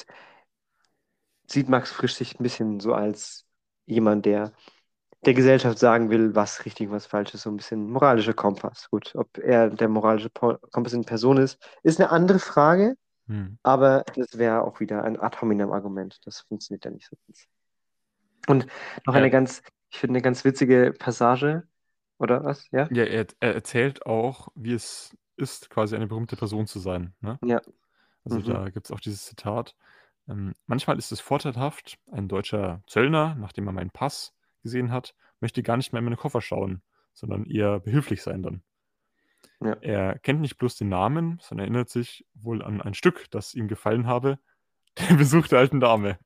sieht Max Frisch sich ein bisschen so als jemand, der der Gesellschaft sagen will, was richtig und was falsch ist, so ein bisschen moralischer Kompass. Gut, ob er der moralische Po- Kompass in Person ist, ist eine andere Frage, Hm. aber das wäre auch wieder ein ad hominem Argument. Das funktioniert ja nicht so ganz. Und noch Er, eine ganz, ich finde, eine ganz witzige Passage, oder was? Ja? ja, er, er erzählt auch, wie es ist, quasi eine berühmte Person zu sein. Ne? Ja. Also Mhm. da gibt es auch dieses Zitat. Ähm, manchmal ist es vorteilhaft, ein deutscher Zöllner, nachdem er meinen Pass gesehen hat, möchte gar nicht mehr in meine Koffer schauen, sondern eher behilflich sein dann. Ja. Er kennt nicht bloß den Namen, sondern erinnert sich wohl an ein Stück, das ihm gefallen habe, der Besuch der alten Dame.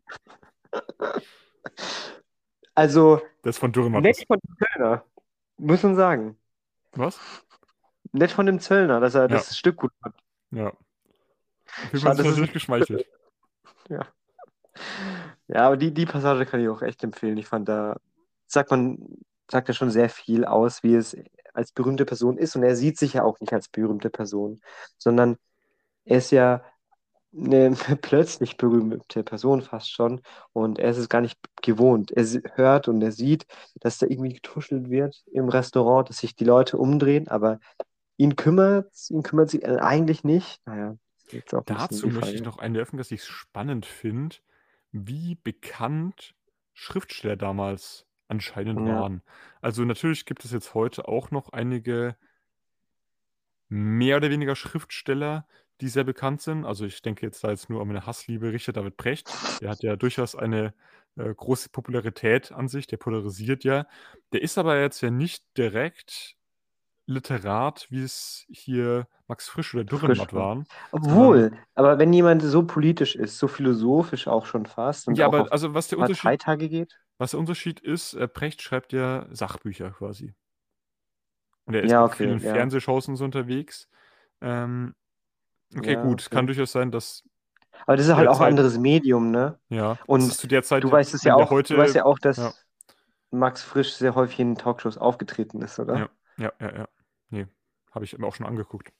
Also, Das ist von Dürrenmatt. nett Das. von dem Zöllner, muss man sagen. Was? Nett von dem Zöllner, dass er Ja, das Stück gut fand. ja. Da fühlt man Schade, sich dass es natürlich nicht. geschmeichelt. Ja. Ja, aber die, die Passage kann ich auch echt empfehlen. Ich fand, da sagt man, sagt ja schon sehr viel aus, wie es als berühmte Person ist. Und er sieht sich ja auch nicht als berühmte Person, sondern er ist ja eine plötzlich berühmte Person fast schon. Und er ist es gar nicht gewohnt. Er si- hört und er sieht, dass da irgendwie getuschelt wird im Restaurant, dass sich die Leute umdrehen, aber ihn kümmert, ihn kümmert sie eigentlich nicht. Naja, das ist jetzt auch ein bisschen Dazu die möchte ich Frage. noch einwerfen, dass ich es spannend finde, wie bekannt Schriftsteller damals anscheinend Ja, waren. Also natürlich gibt es jetzt heute auch noch einige mehr oder weniger Schriftsteller, die sehr bekannt sind. Also ich denke jetzt da jetzt nur an meine Hassliebe Richard David Precht. Der hat ja durchaus eine äh, große Popularität an sich, der polarisiert ja. Der ist aber jetzt ja nicht direkt Literat, wie es hier Max Frisch oder frisch Dürrenmatt war. waren, sondern Obwohl, aber wenn jemand so politisch ist, so philosophisch auch schon fast und ja, auch aber auf also was der Unterschied Parteitage geht, was der Unterschied ist, äh, Precht schreibt ja Sachbücher quasi. Und er ist ja, auch viel okay, in ja, Fernsehshows und so unterwegs. Ähm, okay, ja, gut, kann okay. durchaus sein, dass Aber das ist zu halt der auch ein Zeit anderes Medium, ne? ja, dass es Und zu der Zeit du weißt jetzt, es ja wenn der auch, du weißt heute ja auch, ja, dass Max Frisch sehr häufig in Talkshows aufgetreten ist, oder? ja, ja, ja, ja. Ne, habe ich mir auch schon angeguckt.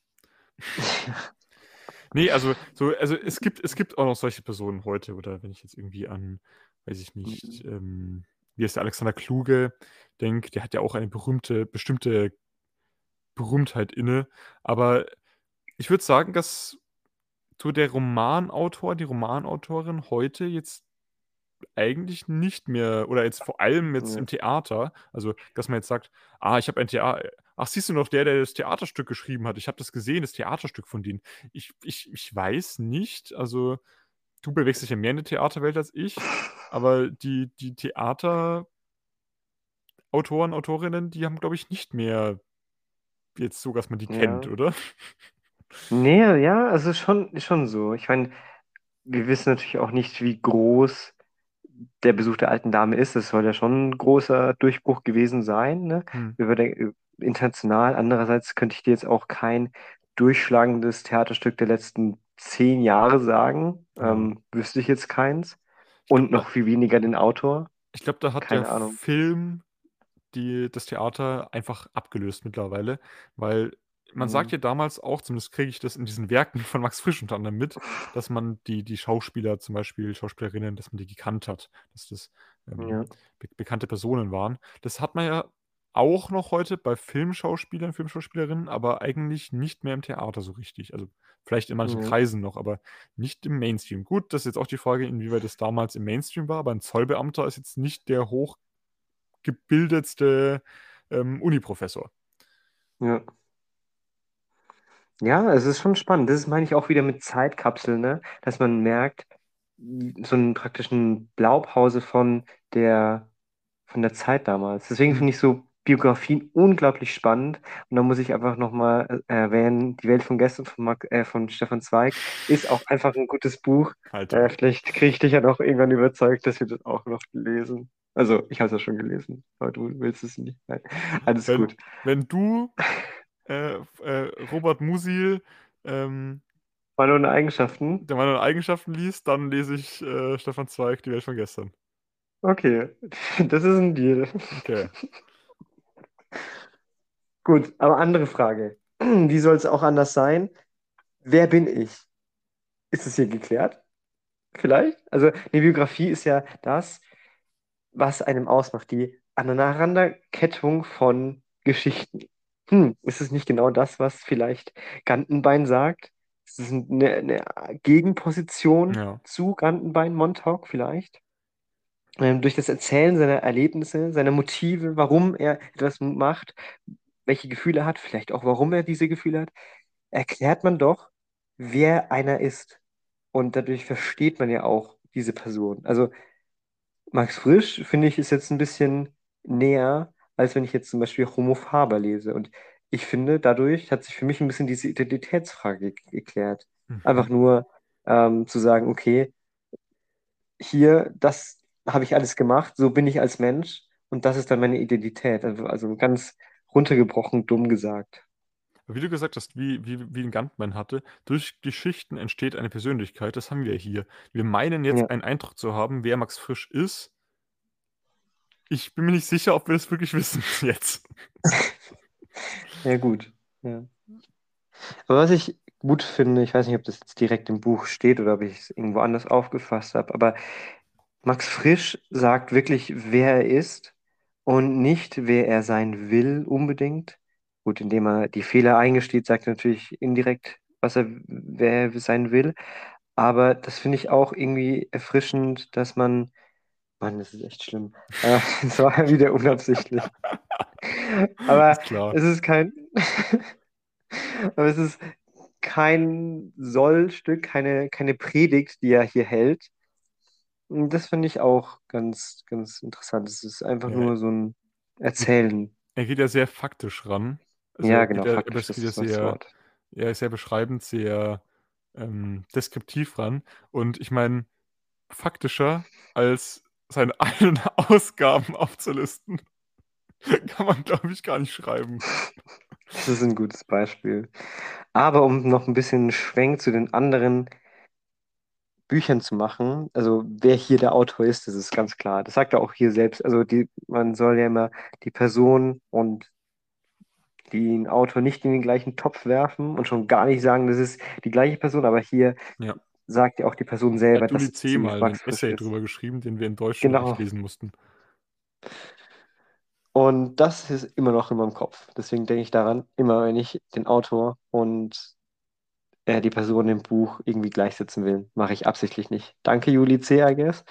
Ne, also so also es gibt es gibt auch noch solche Personen heute oder wenn ich jetzt irgendwie an, weiß ich nicht, ähm, wie heißt der Alexander Kluge denke, der hat ja auch eine berühmte bestimmte Berühmtheit inne. Aber ich würde sagen, dass so der Romanautor, die Romanautorin heute jetzt eigentlich nicht mehr oder jetzt vor allem jetzt Ja, im Theater, also dass man jetzt sagt: „Ah, ich habe ein Thea Ach, siehst du noch, der, der das Theaterstück geschrieben hat. Ich habe das gesehen, das Theaterstück von denen. Ich, ich, ich weiß nicht, also du bewegst dich ja mehr in der Theaterwelt als ich, aber die, die Theaterautoren, Autorinnen, die haben, glaube ich, nicht mehr jetzt so, dass man die kennt, Ja. oder? Nee, ja, also schon, schon so. Ich meine, wir wissen natürlich auch nicht, wie groß der Besuch der alten Dame ist. Das soll ja schon ein großer Durchbruch gewesen sein, ne? Hm, Über der, international. Andererseits könnte ich dir jetzt auch kein durchschlagendes Theaterstück der letzten zehn Jahre sagen. ja. Ähm, wüsste ich jetzt keins. Ich glaube, Und da, noch viel weniger den Autor. ich glaub, da hat der Keine Ahnung. Film die, das Theater einfach abgelöst mittlerweile, weil man sagt Mhm. ja damals auch, zumindest kriege ich das in diesen Werken von Max Frisch unter anderem mit, dass man die, die Schauspieler, zum Beispiel Schauspielerinnen, dass man die gekannt hat, dass das ähm, Ja, be bekannte Personen waren. Das hat man ja auch noch heute bei Filmschauspielern, Filmschauspielerinnen, aber eigentlich nicht mehr im Theater so richtig. Also vielleicht in manchen ja, Kreisen noch, aber nicht im Mainstream. Gut, das ist jetzt auch die Frage, inwieweit das damals im Mainstream war, aber ein Zollbeamter ist jetzt nicht der hochgebildetste ähm, Uniprofessor. ja. Ja, es ist schon spannend. Das meine ich auch wieder mit Zeitkapseln, ne? Dass man merkt, so einen praktischen Blaupause von der, von der Zeit damals. Deswegen Hm. finde ich so Biografien unglaublich spannend. Und da muss ich einfach nochmal erwähnen, Die Welt von gestern von, Mark, äh, von Stefan Zweig ist auch einfach ein gutes Buch. Alter. Äh, vielleicht kriege ich dich ja noch irgendwann überzeugt, dass wir das auch noch lesen. Also, ich habe es ja schon gelesen, aber du willst es nicht. Nein. Alles Wenn, gut. wenn du äh, äh, Robert Musil ähm, Mal nur Eigenschaften. der meine Eigenschaften liest, dann lese ich äh, Stefan Zweig, Die Welt von gestern. Okay, das ist ein Deal. Okay. Gut, aber andere Frage. Wie soll es auch anders sein? Wer bin ich? Ist es hier geklärt? Vielleicht? Also eine Biografie ist ja das, was einem ausmacht, die Aneinanderkettung von Geschichten. Hm, ist es nicht genau das, was vielleicht Gantenbein sagt? Ist es eine, eine Gegenposition Ja. zu Gantenbein, Montauk vielleicht? Ähm, durch das Erzählen seiner Erlebnisse, seiner Motive, warum er etwas macht, welche Gefühle er hat, vielleicht auch warum er diese Gefühle hat, erklärt man doch, wer einer ist. Und dadurch versteht man ja auch diese Person. Also Max Frisch, finde ich, ist jetzt ein bisschen näher, als wenn ich jetzt zum Beispiel Homo Faber lese. Und ich finde, dadurch hat sich für mich ein bisschen diese Identitätsfrage ge- geklärt. Einfach Mhm. nur ähm, zu sagen, okay, hier, das habe ich alles gemacht, so bin ich als Mensch und das ist dann meine Identität. Also, also ganz runtergebrochen, dumm gesagt. Wie du gesagt hast, wie, wie, wie ein Gantman hatte, durch Geschichten entsteht eine Persönlichkeit. Das haben wir hier. Wir meinen jetzt Ja, einen Eindruck zu haben, wer Max Frisch ist. Ich bin mir nicht sicher, ob wir das wirklich wissen jetzt. ja gut. Ja. Aber was ich gut finde, ich weiß nicht, ob das jetzt direkt im Buch steht oder ob ich es irgendwo anders aufgefasst habe, aber Max Frisch sagt wirklich, wer er ist und nicht, wer er sein will unbedingt. Gut, indem er die Fehler eingesteht, sagt er natürlich indirekt, was er, wer er sein will. Aber das finde ich auch irgendwie erfrischend, dass man, Mann, das ist echt schlimm. Äh, Das war wieder unabsichtlich. Aber Ist klar. es ist kein, aber es ist kein Sollstück, keine, keine Predigt, die er hier hält. Und das finde ich auch ganz, ganz interessant. Es ist einfach Ja, nur so ein er, Erzählen. er geht ja sehr faktisch ran. Also Ja, er geht genau, ja, er faktisch, geht das ja ist das sehr, Wort. er ist sehr beschreibend, sehr ähm, deskriptiv ran. Und ich meine, faktischer als seine eigenen Ausgaben aufzulisten, kann man, glaube ich, gar nicht schreiben. Das ist ein gutes Beispiel. Aber um noch ein bisschen einen Schwenk zu den anderen Büchern zu machen, also wer hier der Autor ist, das ist ganz klar. Das sagt er auch hier selbst. Also die, man soll ja immer die Person und den Autor nicht in den gleichen Topf werfen und schon gar nicht sagen, das ist die gleiche Person, aber hier Ja. sagt ja auch die Person Da selber, hat dass Uli es C. ziemlich mal einen Max Frisch Essay ist. drüber geschrieben, den wir in Deutschunterricht Genau. lesen mussten. Und das ist immer noch in meinem Kopf. Deswegen denke ich daran, immer wenn ich den Autor und äh, die Person im Buch irgendwie gleichsetzen will. Mache ich absichtlich nicht. Danke, Juli C., I guess.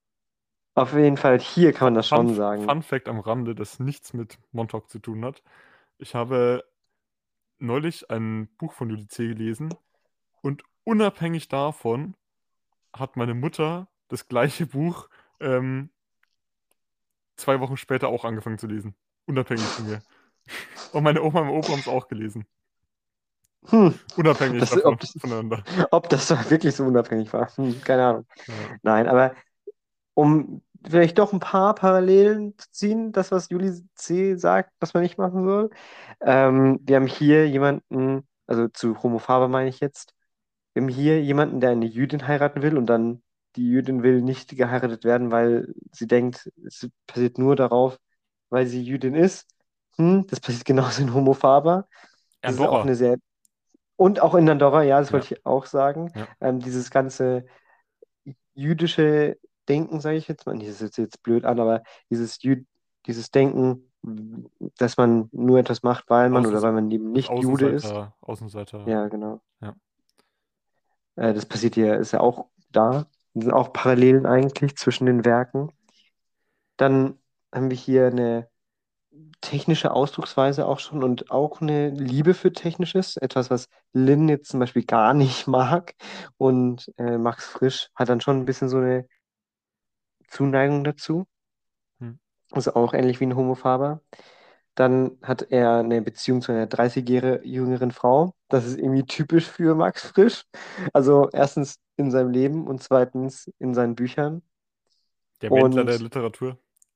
Auf jeden Fall, hier kann Fu- man das Fun, schon sagen. Fun Fact am Rande, das nichts mit Montauk zu tun hat. Ich habe neulich ein Buch von Juli C. gelesen und unabhängig davon hat meine Mutter das gleiche Buch ähm, zwei Wochen später auch angefangen zu lesen. Unabhängig von mir. Und meine Oma und mein Opa haben es auch gelesen. Hm. Unabhängig Das, davon, ob, das, voneinander. ob das wirklich so unabhängig war, hm, keine Ahnung. Ja. Nein, aber um vielleicht doch ein paar Parallelen zu ziehen, das, was Juli C. sagt, was man nicht machen soll. Ähm, wir haben hier jemanden, also zu Homophaber meine ich jetzt, wir haben hier jemanden, der eine Jüdin heiraten will und dann die Jüdin will nicht geheiratet werden, weil sie denkt, es passiert nur darauf, weil sie Jüdin ist. Hm, das passiert genauso in Homophaber. Das ist auch Andorra. eine sehr, und auch in Andorra, ja, das Ja, wollte ich auch sagen. ja. Ähm, dieses ganze jüdische Denken, sage ich jetzt mal, nee, das ist jetzt blöd an, aber dieses, Jü dieses Denken, dass man nur etwas macht, weil man oder Außens weil man eben das nicht Jude ist. Außenseiter, Außenseiter. Ja, genau. Ja. Äh, das passiert hier, ist ja auch da. Das sind auch Parallelen eigentlich zwischen den Werken. Dann haben wir hier eine technische Ausdrucksweise auch schon und auch eine Liebe für Technisches. Etwas, was Lynn jetzt zum Beispiel gar nicht mag. Und äh, Max Frisch hat dann schon ein bisschen so eine Zuneigung dazu. Hm. Also auch ähnlich wie ein Homofaber. Dann hat er eine Beziehung zu einer dreißig Jahre jüngeren Frau. Das ist irgendwie typisch für Max Frisch. Also erstens in seinem Leben und zweitens in seinen Büchern. Der Wendler der Und Literatur.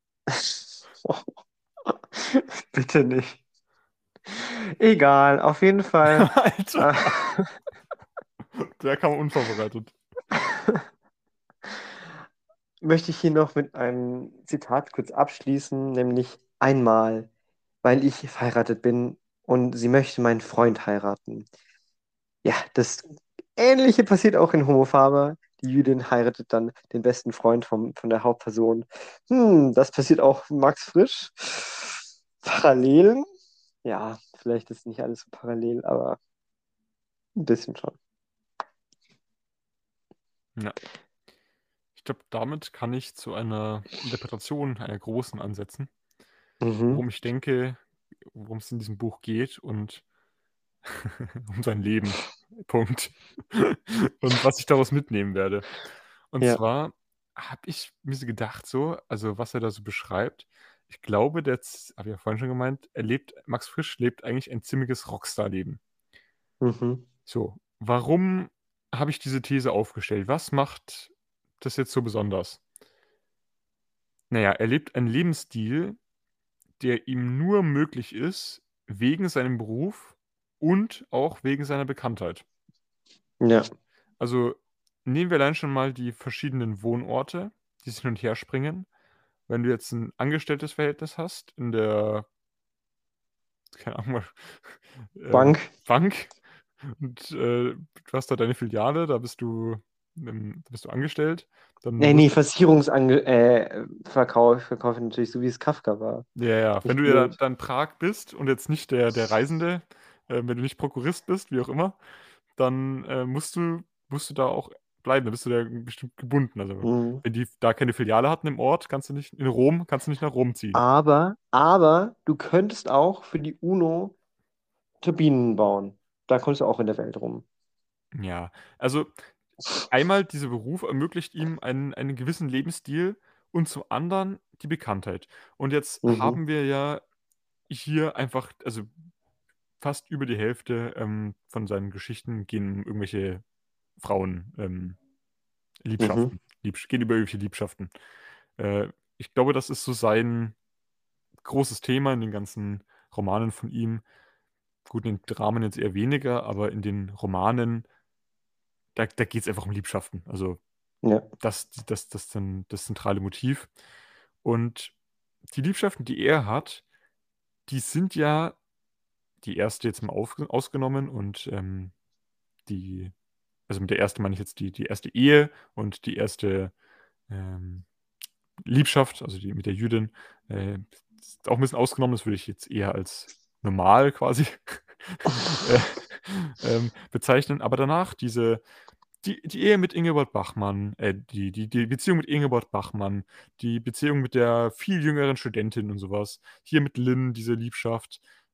bitte nicht. Egal, auf jeden Fall. Alter, Äh, der kam unvorbereitet. möchte ich hier noch mit einem Zitat kurz abschließen, nämlich einmal, weil ich verheiratet bin und sie möchte meinen Freund heiraten. Ja, das Ähnliche passiert auch in Homofaber. Die Jüdin heiratet dann den besten Freund vom, von der Hauptperson. Hm, das passiert auch Max Frisch. Parallelen? Ja, vielleicht ist nicht alles so parallel, aber ein bisschen schon. Ja. Ich glaube, damit kann ich zu einer Interpretation einer großen ansetzen, Mhm. worum ich denke, worum es in diesem Buch geht und um sein Leben. Punkt. Und was ich daraus mitnehmen werde. Und Ja. zwar habe ich mir so gedacht, so, also was er da so beschreibt, ich glaube, der, habe ich ja vorhin schon gemeint, er lebt, Max Frisch lebt eigentlich ein ziemliches Rockstar-Leben. Mhm. So, warum habe ich diese These aufgestellt? Was macht das jetzt so besonders? Naja, er lebt einen Lebensstil, der ihm nur möglich ist wegen seinem Beruf und auch wegen seiner Bekanntheit. Ja. Also nehmen wir allein schon mal die verschiedenen Wohnorte, die sich hin und her springen. Wenn du jetzt ein angestelltes Verhältnis hast in der, keine Ahnung, ähm, Bank. Bank und äh, du hast da deine Filiale, da bist du, ähm, da bist du angestellt, dann Nee, musst nee, Versicherungsange äh, Verkauf, Verkauf natürlich, so wie es Kafka war. ja, ja, wenn Nicht du ja blöd. dann Prag bist und jetzt nicht der, der Reisende, äh, wenn du nicht Prokurist bist, wie auch immer, dann äh, musst du, musst du da auch bleiben, da bist du da bestimmt gebunden. Also, Mhm. wenn die da keine Filiale hatten im Ort, kannst du nicht, in Rom, kannst du nicht nach Rom ziehen. Aber, aber du könntest auch für die UNO Turbinen bauen. Da kommst du auch in der Welt rum. Ja, also einmal dieser Beruf ermöglicht ihm einen, einen gewissen Lebensstil und zum anderen die Bekanntheit. Und jetzt Mhm. haben wir ja hier einfach, also fast über die Hälfte ähm, von seinen Geschichten gehen um irgendwelche Frauen, ähm, Mhm. Liebschaften, Liebsch gehen über irgendwelche Liebschaften. Äh, ich glaube, das ist so sein großes Thema in den ganzen Romanen von ihm. Gut, in den Dramen jetzt eher weniger, aber in den Romanen, da, da geht es einfach um Liebschaften. Also Ja. das, das, das, dann das zentrale Motiv. Und die Liebschaften, die er hat, die sind ja die erste jetzt mal auf, ausgenommen und ähm, die, also mit der ersten meine ich jetzt die, die erste Ehe und die erste ähm, Liebschaft, also die mit der Jüdin, äh, ist auch ein bisschen ausgenommen. Das würde ich jetzt eher als normal quasi äh, ähm, bezeichnen. Aber danach diese, die, die Ehe mit Ingeborg Bachmann, äh, die, die, die Beziehung mit Ingeborg Bachmann, die Beziehung mit der viel jüngeren Studentin und sowas. Hier mit Lynn, diese Liebschaft.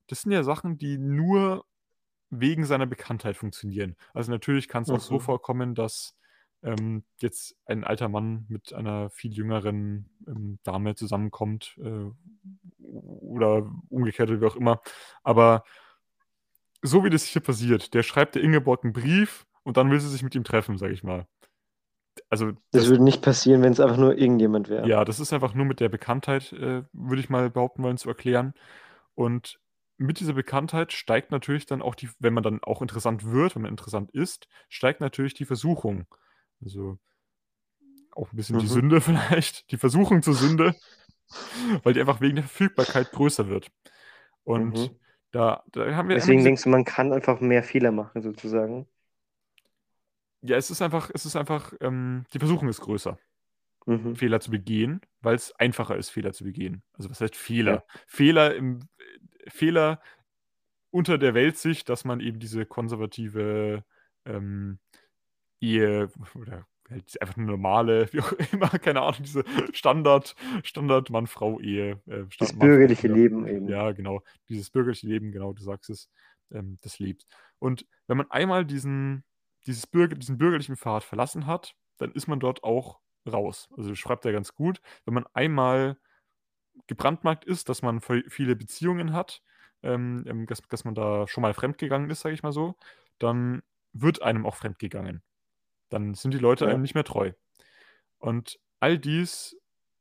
das sind ja Sachen, die nur wegen seiner Bekanntheit funktionieren. Also natürlich kann es auch so Mhm. vorkommen, dass ähm, jetzt ein alter Mann mit einer viel jüngeren ähm, Dame zusammenkommt äh, oder umgekehrt oder wie auch immer. Aber so wie das hier passiert, der schreibt der Ingeborg einen Brief und dann will sie sich mit ihm treffen, sage ich mal. Also Das das, würde nicht passieren, wenn es einfach nur irgendjemand wäre. ja, das ist einfach nur mit der Bekanntheit, äh, würde ich mal behaupten wollen, zu erklären. Und mit dieser Bekanntheit steigt natürlich dann auch die, wenn man dann auch interessant wird, wenn man interessant ist, steigt natürlich die Versuchung. Also auch ein bisschen die Mhm. Sünde vielleicht, die Versuchung zur Sünde, weil die einfach wegen der Verfügbarkeit größer wird. Und Mhm. da, da haben wir einmal Deswegen diese, denkst du, man kann einfach mehr Fehler machen, sozusagen. ja, es ist einfach, es ist einfach, ähm, die Versuchung ist größer, Mhm. Fehler zu begehen, weil es einfacher ist, Fehler zu begehen. Also was heißt Ja. Fehler? Fehler im Fehler unter der Weltsicht, dass man eben diese konservative ähm, Ehe oder halt einfach eine normale, wie auch immer, keine Ahnung, diese Standard, Standard Mann-Frau-Ehe, äh, Das Standard bürgerliche Mann-Frau-Kinder. Leben eben. Ja, genau, dieses bürgerliche Leben, genau, du sagst es, ähm, das lebt. Und wenn man einmal diesen, dieses Bürger, diesen bürgerlichen Pfad verlassen hat, dann ist man dort auch raus. Also das schreibt er ganz gut. Wenn man einmal gebrandmarkt ist, dass man voll viele Beziehungen hat, ähm, ähm, dass, dass man da schon mal fremdgegangen ist, sage ich mal so, dann wird einem auch fremdgegangen. Dann sind die Leute Ja. einem nicht mehr treu. Und all dies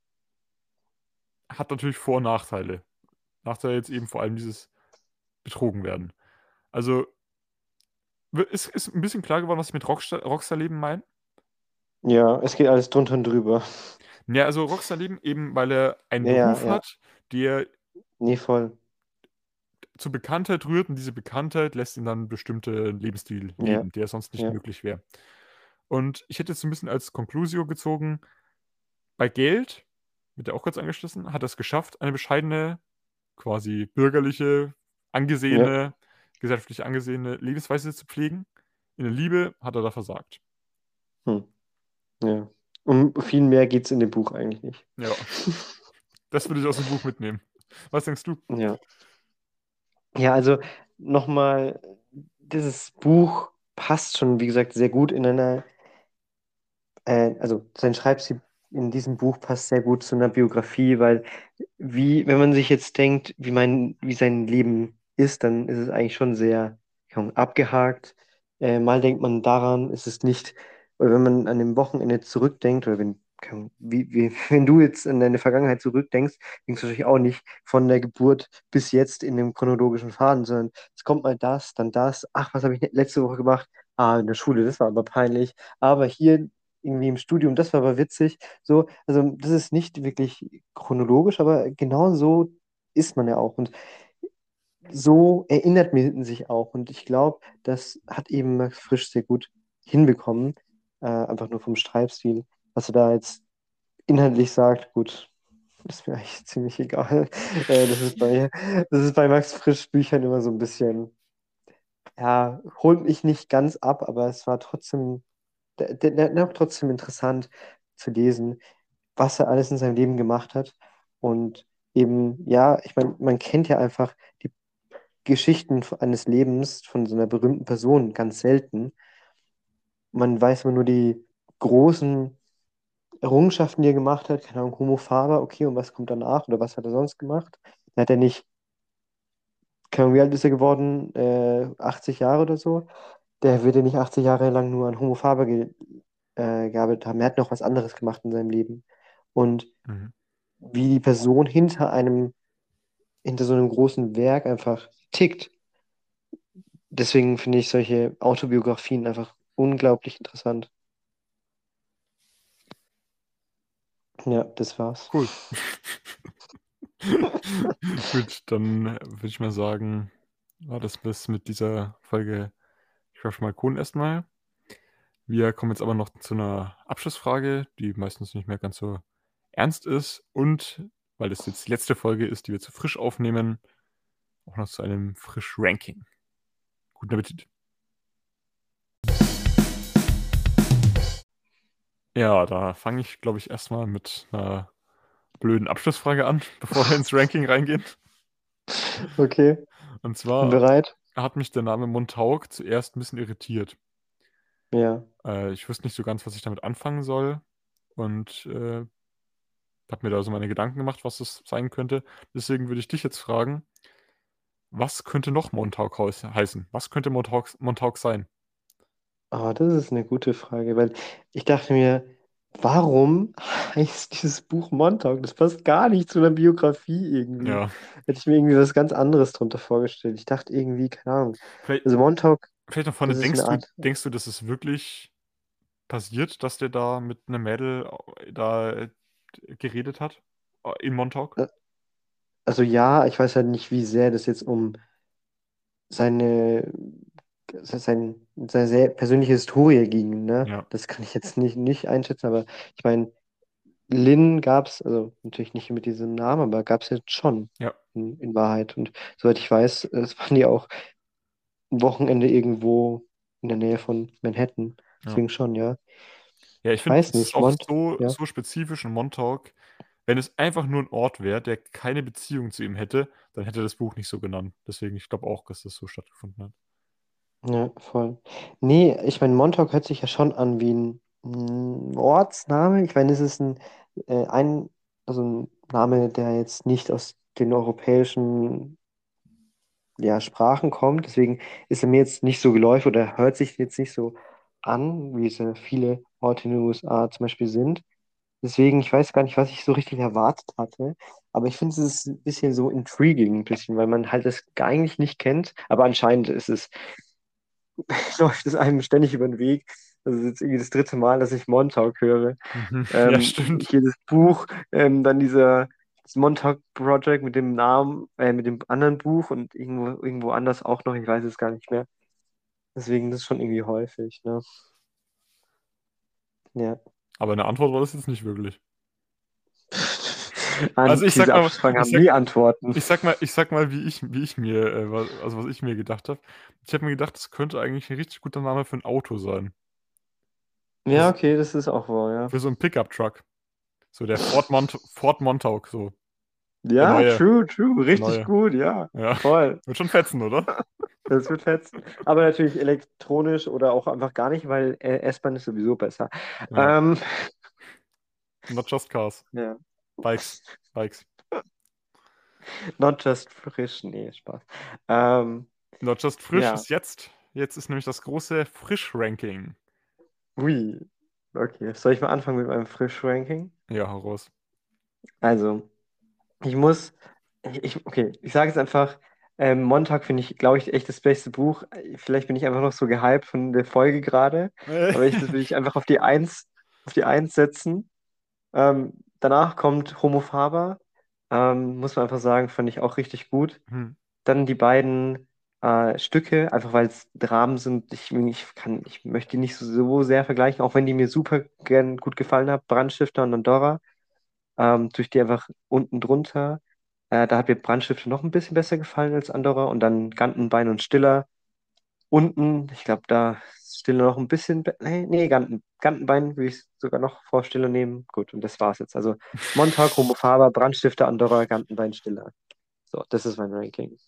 hat natürlich Vor- und Nachteile. Nachteile jetzt eben vor allem dieses betrogen werden. Also w- ist, ist ein bisschen klar geworden, was ich mit Rockstar, Rockstar-Leben meine. Ja, es geht alles drunter und drüber. Ja, also Rockstar-Leben eben, weil er einen Ja, ja, Beruf ja. hat, der Nee, voll. zur Bekanntheit rührt und diese Bekanntheit lässt ihn dann einen bestimmten Lebensstil Ja, leben, der sonst nicht ja, möglich wäre. Und ich hätte jetzt so ein bisschen als Conclusio gezogen, bei Geld, wird er auch kurz angeschlossen, hat er es geschafft, eine bescheidene, quasi bürgerliche, ja. angesehene, gesellschaftlich angesehene Lebensweise zu pflegen. In der Liebe hat er da versagt. Hm. Ja. Um viel mehr geht es in dem Buch eigentlich nicht. Ja, das würde ich aus dem Buch mitnehmen. Was denkst du? Ja. Ja, also nochmal, dieses Buch passt schon, wie gesagt, sehr gut in einer, äh, also sein Schreibstil in diesem Buch passt sehr gut zu einer Biografie, weil wie, wenn man sich jetzt denkt, wie mein, wie sein Leben ist, dann ist es eigentlich schon sehr keine Ahnung, abgehakt. Äh, mal denkt man daran, ist es nicht, oder wenn man an dem Wochenende zurückdenkt, oder wenn, keine Ahnung, wie, wie, wenn du jetzt an deine Vergangenheit zurückdenkst, denkst du natürlich auch nicht von der Geburt bis jetzt in dem chronologischen Faden, sondern es kommt mal das, dann das, ach, was habe ich letzte Woche gemacht? Ah, in der Schule, das war aber peinlich. Aber hier irgendwie im Studium, das war aber witzig. So, also das ist nicht wirklich chronologisch, aber genau so ist man ja auch. Und so erinnert man sich auch. Und ich glaube, das hat eben Max Frisch sehr gut hinbekommen. Äh, einfach nur vom Schreibstil. Was er da jetzt inhaltlich sagt, gut, ist mir eigentlich ziemlich egal. Äh, das ist bei, das ist bei Max Frisch Büchern immer so ein bisschen, ja, holt mich nicht ganz ab, aber es war trotzdem, der, der, der, trotzdem interessant zu lesen, was er alles in seinem Leben gemacht hat. Und eben, ja, ich meine, man kennt ja einfach die Geschichten eines Lebens von so einer berühmten Person ganz selten. Man weiß immer nur die großen Errungenschaften, die er gemacht hat. Keine Ahnung, Homo Faber, okay, und was kommt danach oder was hat er sonst gemacht? Da hat er nicht, keine Ahnung, wie alt ist er geworden? Äh, achtzig Jahre oder so. Der wird ja nicht achtzig Jahre lang nur an Homo Faber ge äh, gearbeitet haben. Er hat noch was anderes gemacht in seinem Leben. Und Mhm. wie die Person hinter einem, hinter so einem großen Werk einfach tickt. Deswegen finde ich solche Autobiografien einfach unglaublich interessant. Ja, das war's. Cool. Gut, dann äh, würde ich mal sagen, war das bis mit dieser Folge Crush Malkon erstmal. Wir kommen jetzt aber noch zu einer Abschlussfrage, die meistens nicht mehr ganz so ernst ist und weil es jetzt die letzte Folge ist, die wir zu frisch aufnehmen, auch noch zu einem Frisch-Ranking. Guten Appetit. Ja, da fange ich, glaube ich, erstmal mit einer blöden Abschlussfrage an, bevor wir ins Ranking reingehen. Okay. Und Ich bin zwar bereit. hat mich der Name Montauk zuerst ein bisschen irritiert. Ja. Äh, ich wusste nicht so ganz, was ich damit anfangen soll und äh, habe mir da so meine Gedanken gemacht, was das sein könnte. Deswegen würde ich dich jetzt fragen, was könnte noch Montauk haus- heißen? Was könnte Montauk, Montauk sein? Oh, das ist eine gute Frage, weil ich dachte mir, warum heißt dieses Buch Montauk? Das passt gar nicht zu einer Biografie irgendwie. Ja, Hätte ich mir irgendwie was ganz anderes drunter vorgestellt. Ich dachte irgendwie, keine Ahnung. vielleicht, Also Montauk, vielleicht noch vorne, das ist denkst eine du, Art. denkst du, dass es wirklich passiert, dass der da mit einem Mädel äh, da äh, geredet hat? Äh, In Montauk? äh, Also ja, ich weiß halt nicht, wie sehr das jetzt um seine, sein, seine sehr persönliche Historie ging, ne? Ja, Das kann ich jetzt nicht, nicht einschätzen, aber ich meine, Lin gab es, also natürlich nicht mit diesem Namen, aber gab es jetzt schon ja, in, in Wahrheit. Und soweit ich weiß, es waren die auch ein Wochenende irgendwo in der Nähe von Manhattan. ja. Deswegen schon, ja. Ja, ich Ich finde, weiß das ist nicht, auch Mont, so, ja. so spezifisch in Montauk. Wenn es einfach nur ein Ort wäre, der keine Beziehung zu ihm hätte, dann hätte das Buch nicht so genannt. Deswegen, ich glaube auch, dass das so stattgefunden hat. Ja, voll. Nee, ich meine, Montauk hört sich ja schon an wie ein, mm, Ortsname. Ich meine, es ist ein, äh, ein, also ein Name, der jetzt nicht aus den europäischen, ja, Sprachen kommt. Deswegen ist er mir jetzt nicht so geläufig oder hört sich jetzt nicht so an, wie es ja viele Orte in den U S A zum Beispiel sind. Deswegen, ich weiß gar nicht, was ich so richtig erwartet hatte. Aber ich finde, es ist ein bisschen so intriguing, ein bisschen, weil man halt das eigentlich nicht kennt. Aber anscheinend ist es läuft es einem ständig über den Weg. Das ist jetzt irgendwie das dritte Mal, dass ich Montauk höre. Mhm. Ja, Ähm, stimmt. hier das Buch, ähm, dann dieser das Montauk Project mit dem Namen, äh, mit dem anderen Buch und irgendwo, irgendwo anders auch noch, ich weiß es gar nicht mehr. Deswegen, das ist schon irgendwie häufig, ne? Ja. Aber eine Antwort war das jetzt nicht wirklich. Also An, ich sag diese mal, Abfragen ich haben sag, nie Antworten. ich sag mal, ich sag mal, wie ich, wie ich mir, äh, was, also was ich mir gedacht habe. Ich habe mir gedacht, das könnte eigentlich ein richtig guter Name für ein Auto sein. Ja, Das, okay, das ist auch wahr, ja. für so einen Pickup-Truck. So der Ford, Mont Ford Montauk, so. Der Ja, neue, true, true, der richtig neue. gut, ja. Ja. Voll. Wird schon fetzen, oder? Das wird fetzen. Aber natürlich elektronisch oder auch einfach gar nicht, weil äh, S-Bahn ist sowieso besser. Ja. Ähm, Not just cars. ja. Bikes. Bikes. Not just frisch, nee, Spaß. Ähm, Not just frisch ja, ist jetzt. Jetzt ist nämlich das große Frisch-Ranking. ui. Okay, soll ich mal anfangen mit meinem Frisch-Ranking? Ja, heraus. Also, ich muss, ich, ich- okay, ich sage jetzt einfach, ähm, Montag finde ich, glaube ich, echt das beste Buch. Vielleicht bin ich einfach noch so gehypt von der Folge gerade, aber ich, das will ich einfach auf die Eins, auf die Eins setzen. Ähm, danach kommt Homo Faber. Ähm, muss man einfach sagen, fand ich auch richtig gut. Hm. Dann die beiden äh, Stücke, einfach weil es Dramen sind. Ich, ich kann, ich möchte die nicht so, so sehr vergleichen, auch wenn die mir super gern gut gefallen haben. Brandstifter und Andorra. Ähm, durch die einfach unten drunter. Äh, da hat mir Brandstifter noch ein bisschen besser gefallen als Andorra. Und dann Gantenbein und Stiller. Unten, ich glaube, da ist Stille noch ein bisschen. be- Nee, nee, Ganten, Gantenbein würde ich sogar noch vor Stille nehmen. Gut, und das war's jetzt. Also Montag, Homo Faber, Brandstifter, Andorra, Gantenbein, Stille. So, das ist mein Ranking.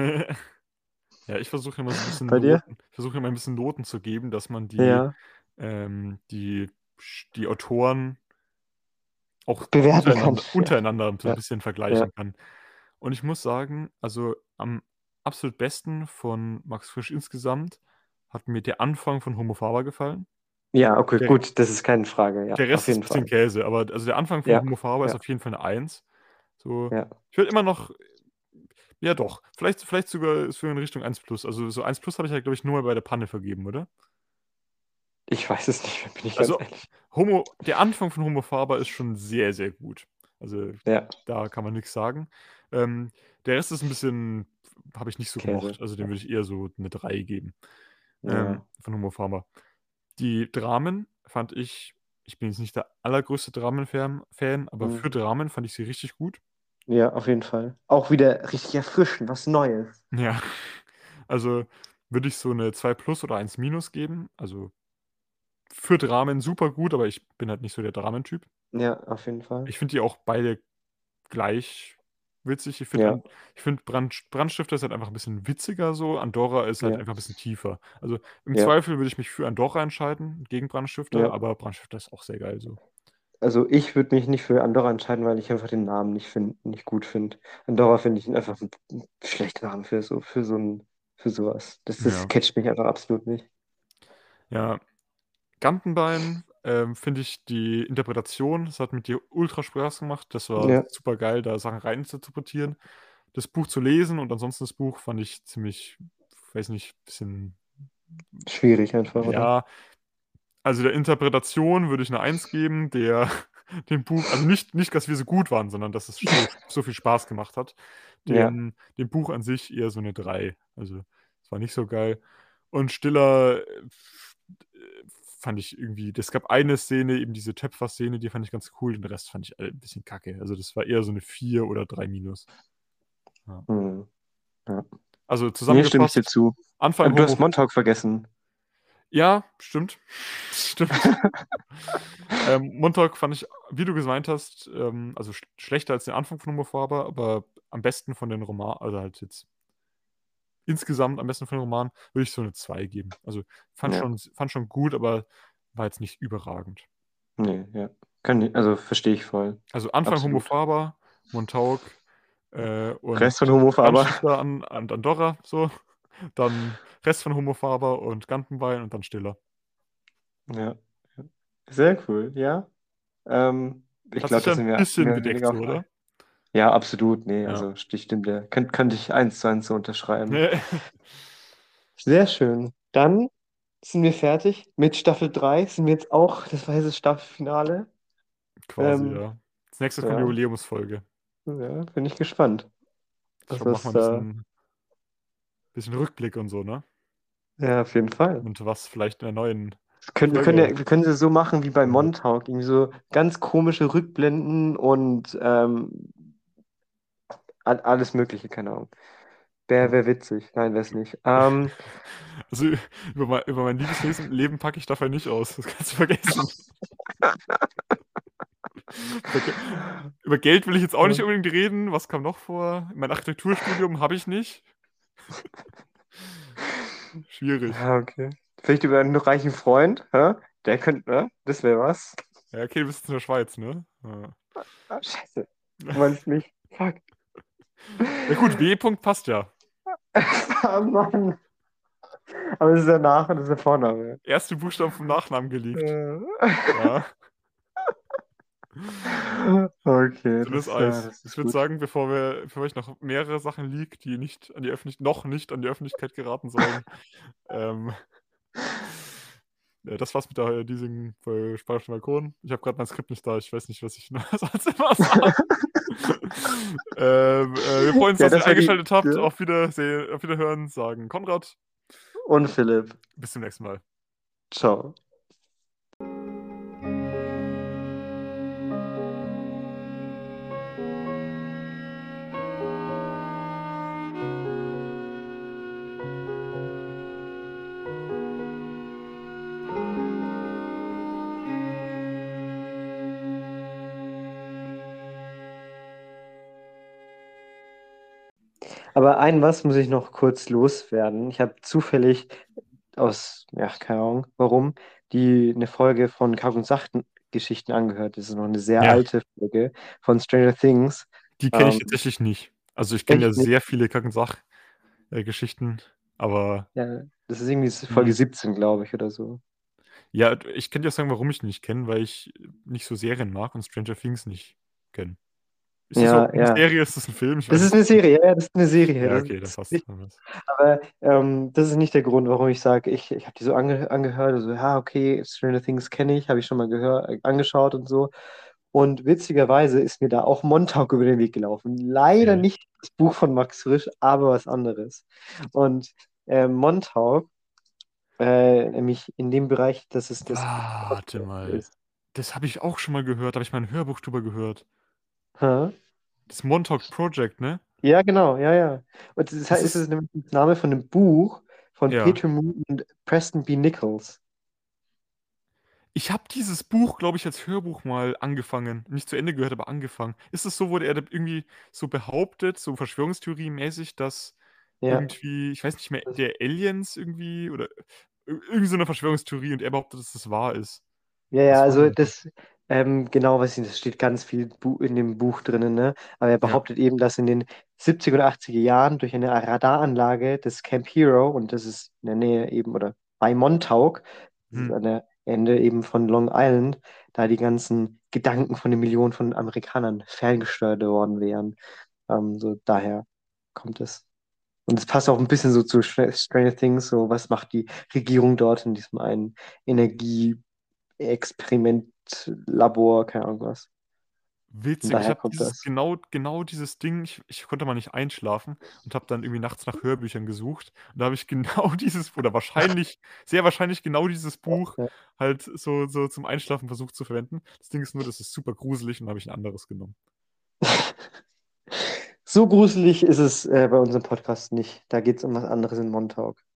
Ja, ich versuche immer so ein bisschen Bei dir? Noten, ich versuche immer ein bisschen Noten zu geben, dass man die, Ja, ähm, die, die Autoren auch bewerten kann. untereinander, untereinander so ein Ja, bisschen ja, vergleichen kann. Und ich muss sagen, also am absolut besten von Max Frisch insgesamt hat mir der Anfang von Homo Faber gefallen. ja. Ja, okay, Der, gut, das ist keine Frage. Ja, der auf Rest ist ein jeden bisschen Fall. Käse, aber also der Anfang von Ja, Homo Faber ist ja, auf jeden Fall eine Eins. So, ja. ich würde immer noch, ja doch, vielleicht, vielleicht sogar so in Richtung eins plus. Also so eins plus habe ich ja, glaube ich, nur mal bei der Panne vergeben, oder? Ich weiß es nicht, bin ich ganz Also ehrlich. Homo, der Anfang von Homo Faber ist schon sehr, sehr gut. Also Ja, da kann man nichts sagen. Ähm, der Rest ist ein bisschen, habe ich nicht so Käse. gemocht. Also dem Ja, würde ich eher so eine drei geben. Ähm, ja. von Homo Faber. Die Dramen fand ich, ich bin jetzt nicht der allergrößte Dramen-Fan, Fan, aber Hm. für Dramen fand ich sie richtig gut. Ja, auf jeden Fall. Auch wieder richtig erfrischend, was Neues. Ja, also würde ich so eine zwei plus oder eins minus geben. Also für Dramen super gut, aber ich bin halt nicht so der Dramentyp. Ja, auf jeden Fall. Ich finde die auch beide gleich witzig. Ich finde Ja, an ich finde Brand Brandstifter ist halt einfach ein bisschen witziger so. Andorra ist halt ja, einfach ein bisschen tiefer. Also, im ja, Zweifel würde ich mich für Andorra entscheiden, gegen Brandstifter, ja. aber Brandstifter ist auch sehr geil so. Also ich würde mich nicht für Andorra entscheiden, weil ich einfach den Namen nicht find, nicht gut finde. Andorra finde ich einfach ein schlechter Name für so, für so ein, für sowas. Das, das Ja. catcht mich einfach absolut nicht. Ja, Gantenbein, ähm, finde ich die Interpretation, das hat mit dir ultra Spaß gemacht. Das war Ja, super geil, da Sachen rein zu interpretieren. Das Buch zu lesen und ansonsten das Buch fand ich ziemlich, weiß nicht, bisschen, schwierig einfach, oder? ja, also der Interpretation würde ich eine Eins geben, der dem Buch, also nicht, nicht, dass wir so gut waren, sondern dass es so, so viel Spaß gemacht hat. Ja, Dem, dem Buch an sich eher so eine drei. Also es war nicht so geil. Und Stiller äh, fand ich irgendwie, es gab eine Szene, eben diese Töpfer-Szene, die fand ich ganz cool, den Rest fand ich alle ein bisschen kacke. Also das war eher so eine vier oder drei minus. Ja. hm, ja. Also Nee, stimme ich dir zusammengefasst, zu. Anfang Aber du Homo. hast Montauk vergessen. Ja, stimmt. Stimmt. Ähm, Montauk fand ich, wie du gemeint hast, ähm, also sch schlechter als den Anfang von Homophober, aber am besten von den Romanen, also halt jetzt insgesamt am besten von den Romanen, würde ich so eine zwei geben. Also fand Ja, schon, fand schon gut, aber war jetzt nicht überragend. nee, ja. Kann ich, also verstehe ich voll. Also Anfang Absolut. Homophober, Montauk äh, und Rest von Homofaber. Brandstifter an, an Andorra, so. Dann Rest von Homophober und Gantenbein und dann Stiller. Ja, ja. Sehr cool, ja. Ähm, ich Hat glaube, sich ja da ein sind wir bisschen mehr oder gedeckt, weniger so, auf. oder? Ja, absolut. Nee, Ja. also die stimmt. Könnt, könnte ich eins zu eins so unterschreiben. Sehr schön. Dann sind wir fertig mit Staffel drei. Sind wir jetzt auch, das war jetzt das Staffelfinale. Quasi, Ähm, ja. Als nächstes kommt die ja, Jubiläumsfolge. ja, bin ich gespannt. Ich Was glaube, machen wir was ein da. bisschen, bisschen Rückblick und so, ne? Ja, auf jeden Fall. Und was vielleicht in der neuen Wir können, wir können Folge ja, wir können es so machen wie bei kommen wird. Montauk. Irgendwie so ganz komische Rückblenden und ähm, a- alles Mögliche, keine Ahnung. Wäre Ja. wär witzig. Nein, wäre es nicht. Ähm, Also über mein, über mein Liebesleben Leben packe ich dafür nicht aus. Das kannst du vergessen. Über, Ge- über Geld will ich jetzt auch nicht unbedingt reden. Was kam noch vor? Mein Architekturstudium habe ich nicht. Schwierig. ja, okay. Vielleicht über einen reichen Freund, hä? Der könnte, ne? Das wäre was. Ja, okay, du bist jetzt in der Schweiz, ne? Ja. Ah, scheiße. Du meinst mich? Fuck. Ja gut, W-Punkt passt ja. Ah, Mann. Aber das ist der Nach- und das ist der Vorname. Erste Buchstaben vom Nachnamen geleakt. Äh. Ja. Okay, Dünnes das, ja, Eis. das Ich ist würde gut. sagen, bevor wir, bevor ich noch mehrere Sachen lieg, die nicht an die Öffentlich noch nicht an die Öffentlichkeit geraten sollen, ähm, ja, das war's mit der diesem bei Spanischen Balkon. Ich habe gerade mein Skript nicht da. Ich weiß nicht, was ich noch sonst immer sage. ähm, äh, wir freuen uns, Ja, dass ihr das war die. eingeschaltet habt. Ja. Auf Wiedersehen, auf Wiederhören, sagen Konrad. Und Philipp. Bis zum nächsten Mal. Ciao. Aber ein was muss ich noch kurz loswerden. Ich habe zufällig aus, ja, keine Ahnung, warum, die eine Folge von Kack- und Sach-Geschichten angehört. Das ist noch eine sehr Ja, alte Folge von Stranger Things. die kenne ich Ähm, tatsächlich nicht. Also ich kenne ja echt nicht. sehr viele Kack- und Sach-Geschichten, aber Ja, das ist irgendwie Folge die, siebzehn, glaube ich, oder so. ja, ich kann dir sagen, warum ich die nicht kenne, weil ich nicht so Serien mag und Stranger Things nicht kenne. Ist das Ja, überhaupt eine ja. Serie? Ist das ein Film? Ich Das weiß ist es eine nicht. Serie, ja, ja, das ist eine Serie. Ja, Das okay, dann ist passt. nicht, Dann passt. aber ähm, das ist nicht der Grund, warum ich sage, ich, ich habe die so ange angehört. Also, ja, okay, Stranger Things kenne ich, habe ich schon mal gehört, äh, angeschaut und so. Und witzigerweise ist mir da auch Montauk über den Weg gelaufen. Leider Okay. nicht das Buch von Max Frisch, aber was anderes. Und äh, Montauk, äh, nämlich in dem Bereich, dass es das Warte mal. ist. Das habe ich auch schon mal gehört. Da habe ich mal ein Hörbuch drüber gehört. Hä? Das Montauk Project, ne? Ja, genau, ja, ja. Und das ist, Das ist ist, es nämlich der Name von einem Buch von ja. Peter Moon und Preston B. Nichols. Ich habe dieses Buch, glaube ich, als Hörbuch mal angefangen. Nicht zu Ende gehört, aber angefangen. Ist es so, wurde er da irgendwie so behauptet, so Verschwörungstheorie-mäßig, dass Ja. irgendwie, ich weiß nicht mehr, der Aliens irgendwie oder ir irgend so 'ne Verschwörungstheorie und er behauptet, dass das wahr ist. Ja, ja, Was war also denn das? das, ähm, genau, weiß ich nicht, das steht ganz viel Bu in dem Buch drinnen, ne? Aber er Ja. behauptet eben, dass in den siebziger und achtziger Jahren durch eine Radaranlage des Camp Hero, und das ist in der Nähe eben, oder bei Montauk, das ist Mhm. an der Ende eben von Long Island, da die ganzen Gedanken von den Millionen von Amerikanern ferngesteuert worden wären. Ähm, so daher kommt es. Und es passt auch ein bisschen so zu Str- Stranger Things, so was macht die Regierung dort in diesem einen Energieexperiment-Labor, keine Ahnung was. Und Witzig. Ich daher habe kommt dieses das. genau genau dieses Ding ich ich konnte mal nicht einschlafen und habe dann irgendwie nachts nach Hörbüchern gesucht. Und da habe ich genau dieses oder wahrscheinlich sehr wahrscheinlich genau dieses Buch Ja. halt so so zum Einschlafen versucht zu verwenden. Das Ding ist nur, das ist super gruselig und dann habe ich 'n anderes genommen. So gruselig ist es äh, bei unserem Podcast nicht. Da geht es um was anderes in Montauk.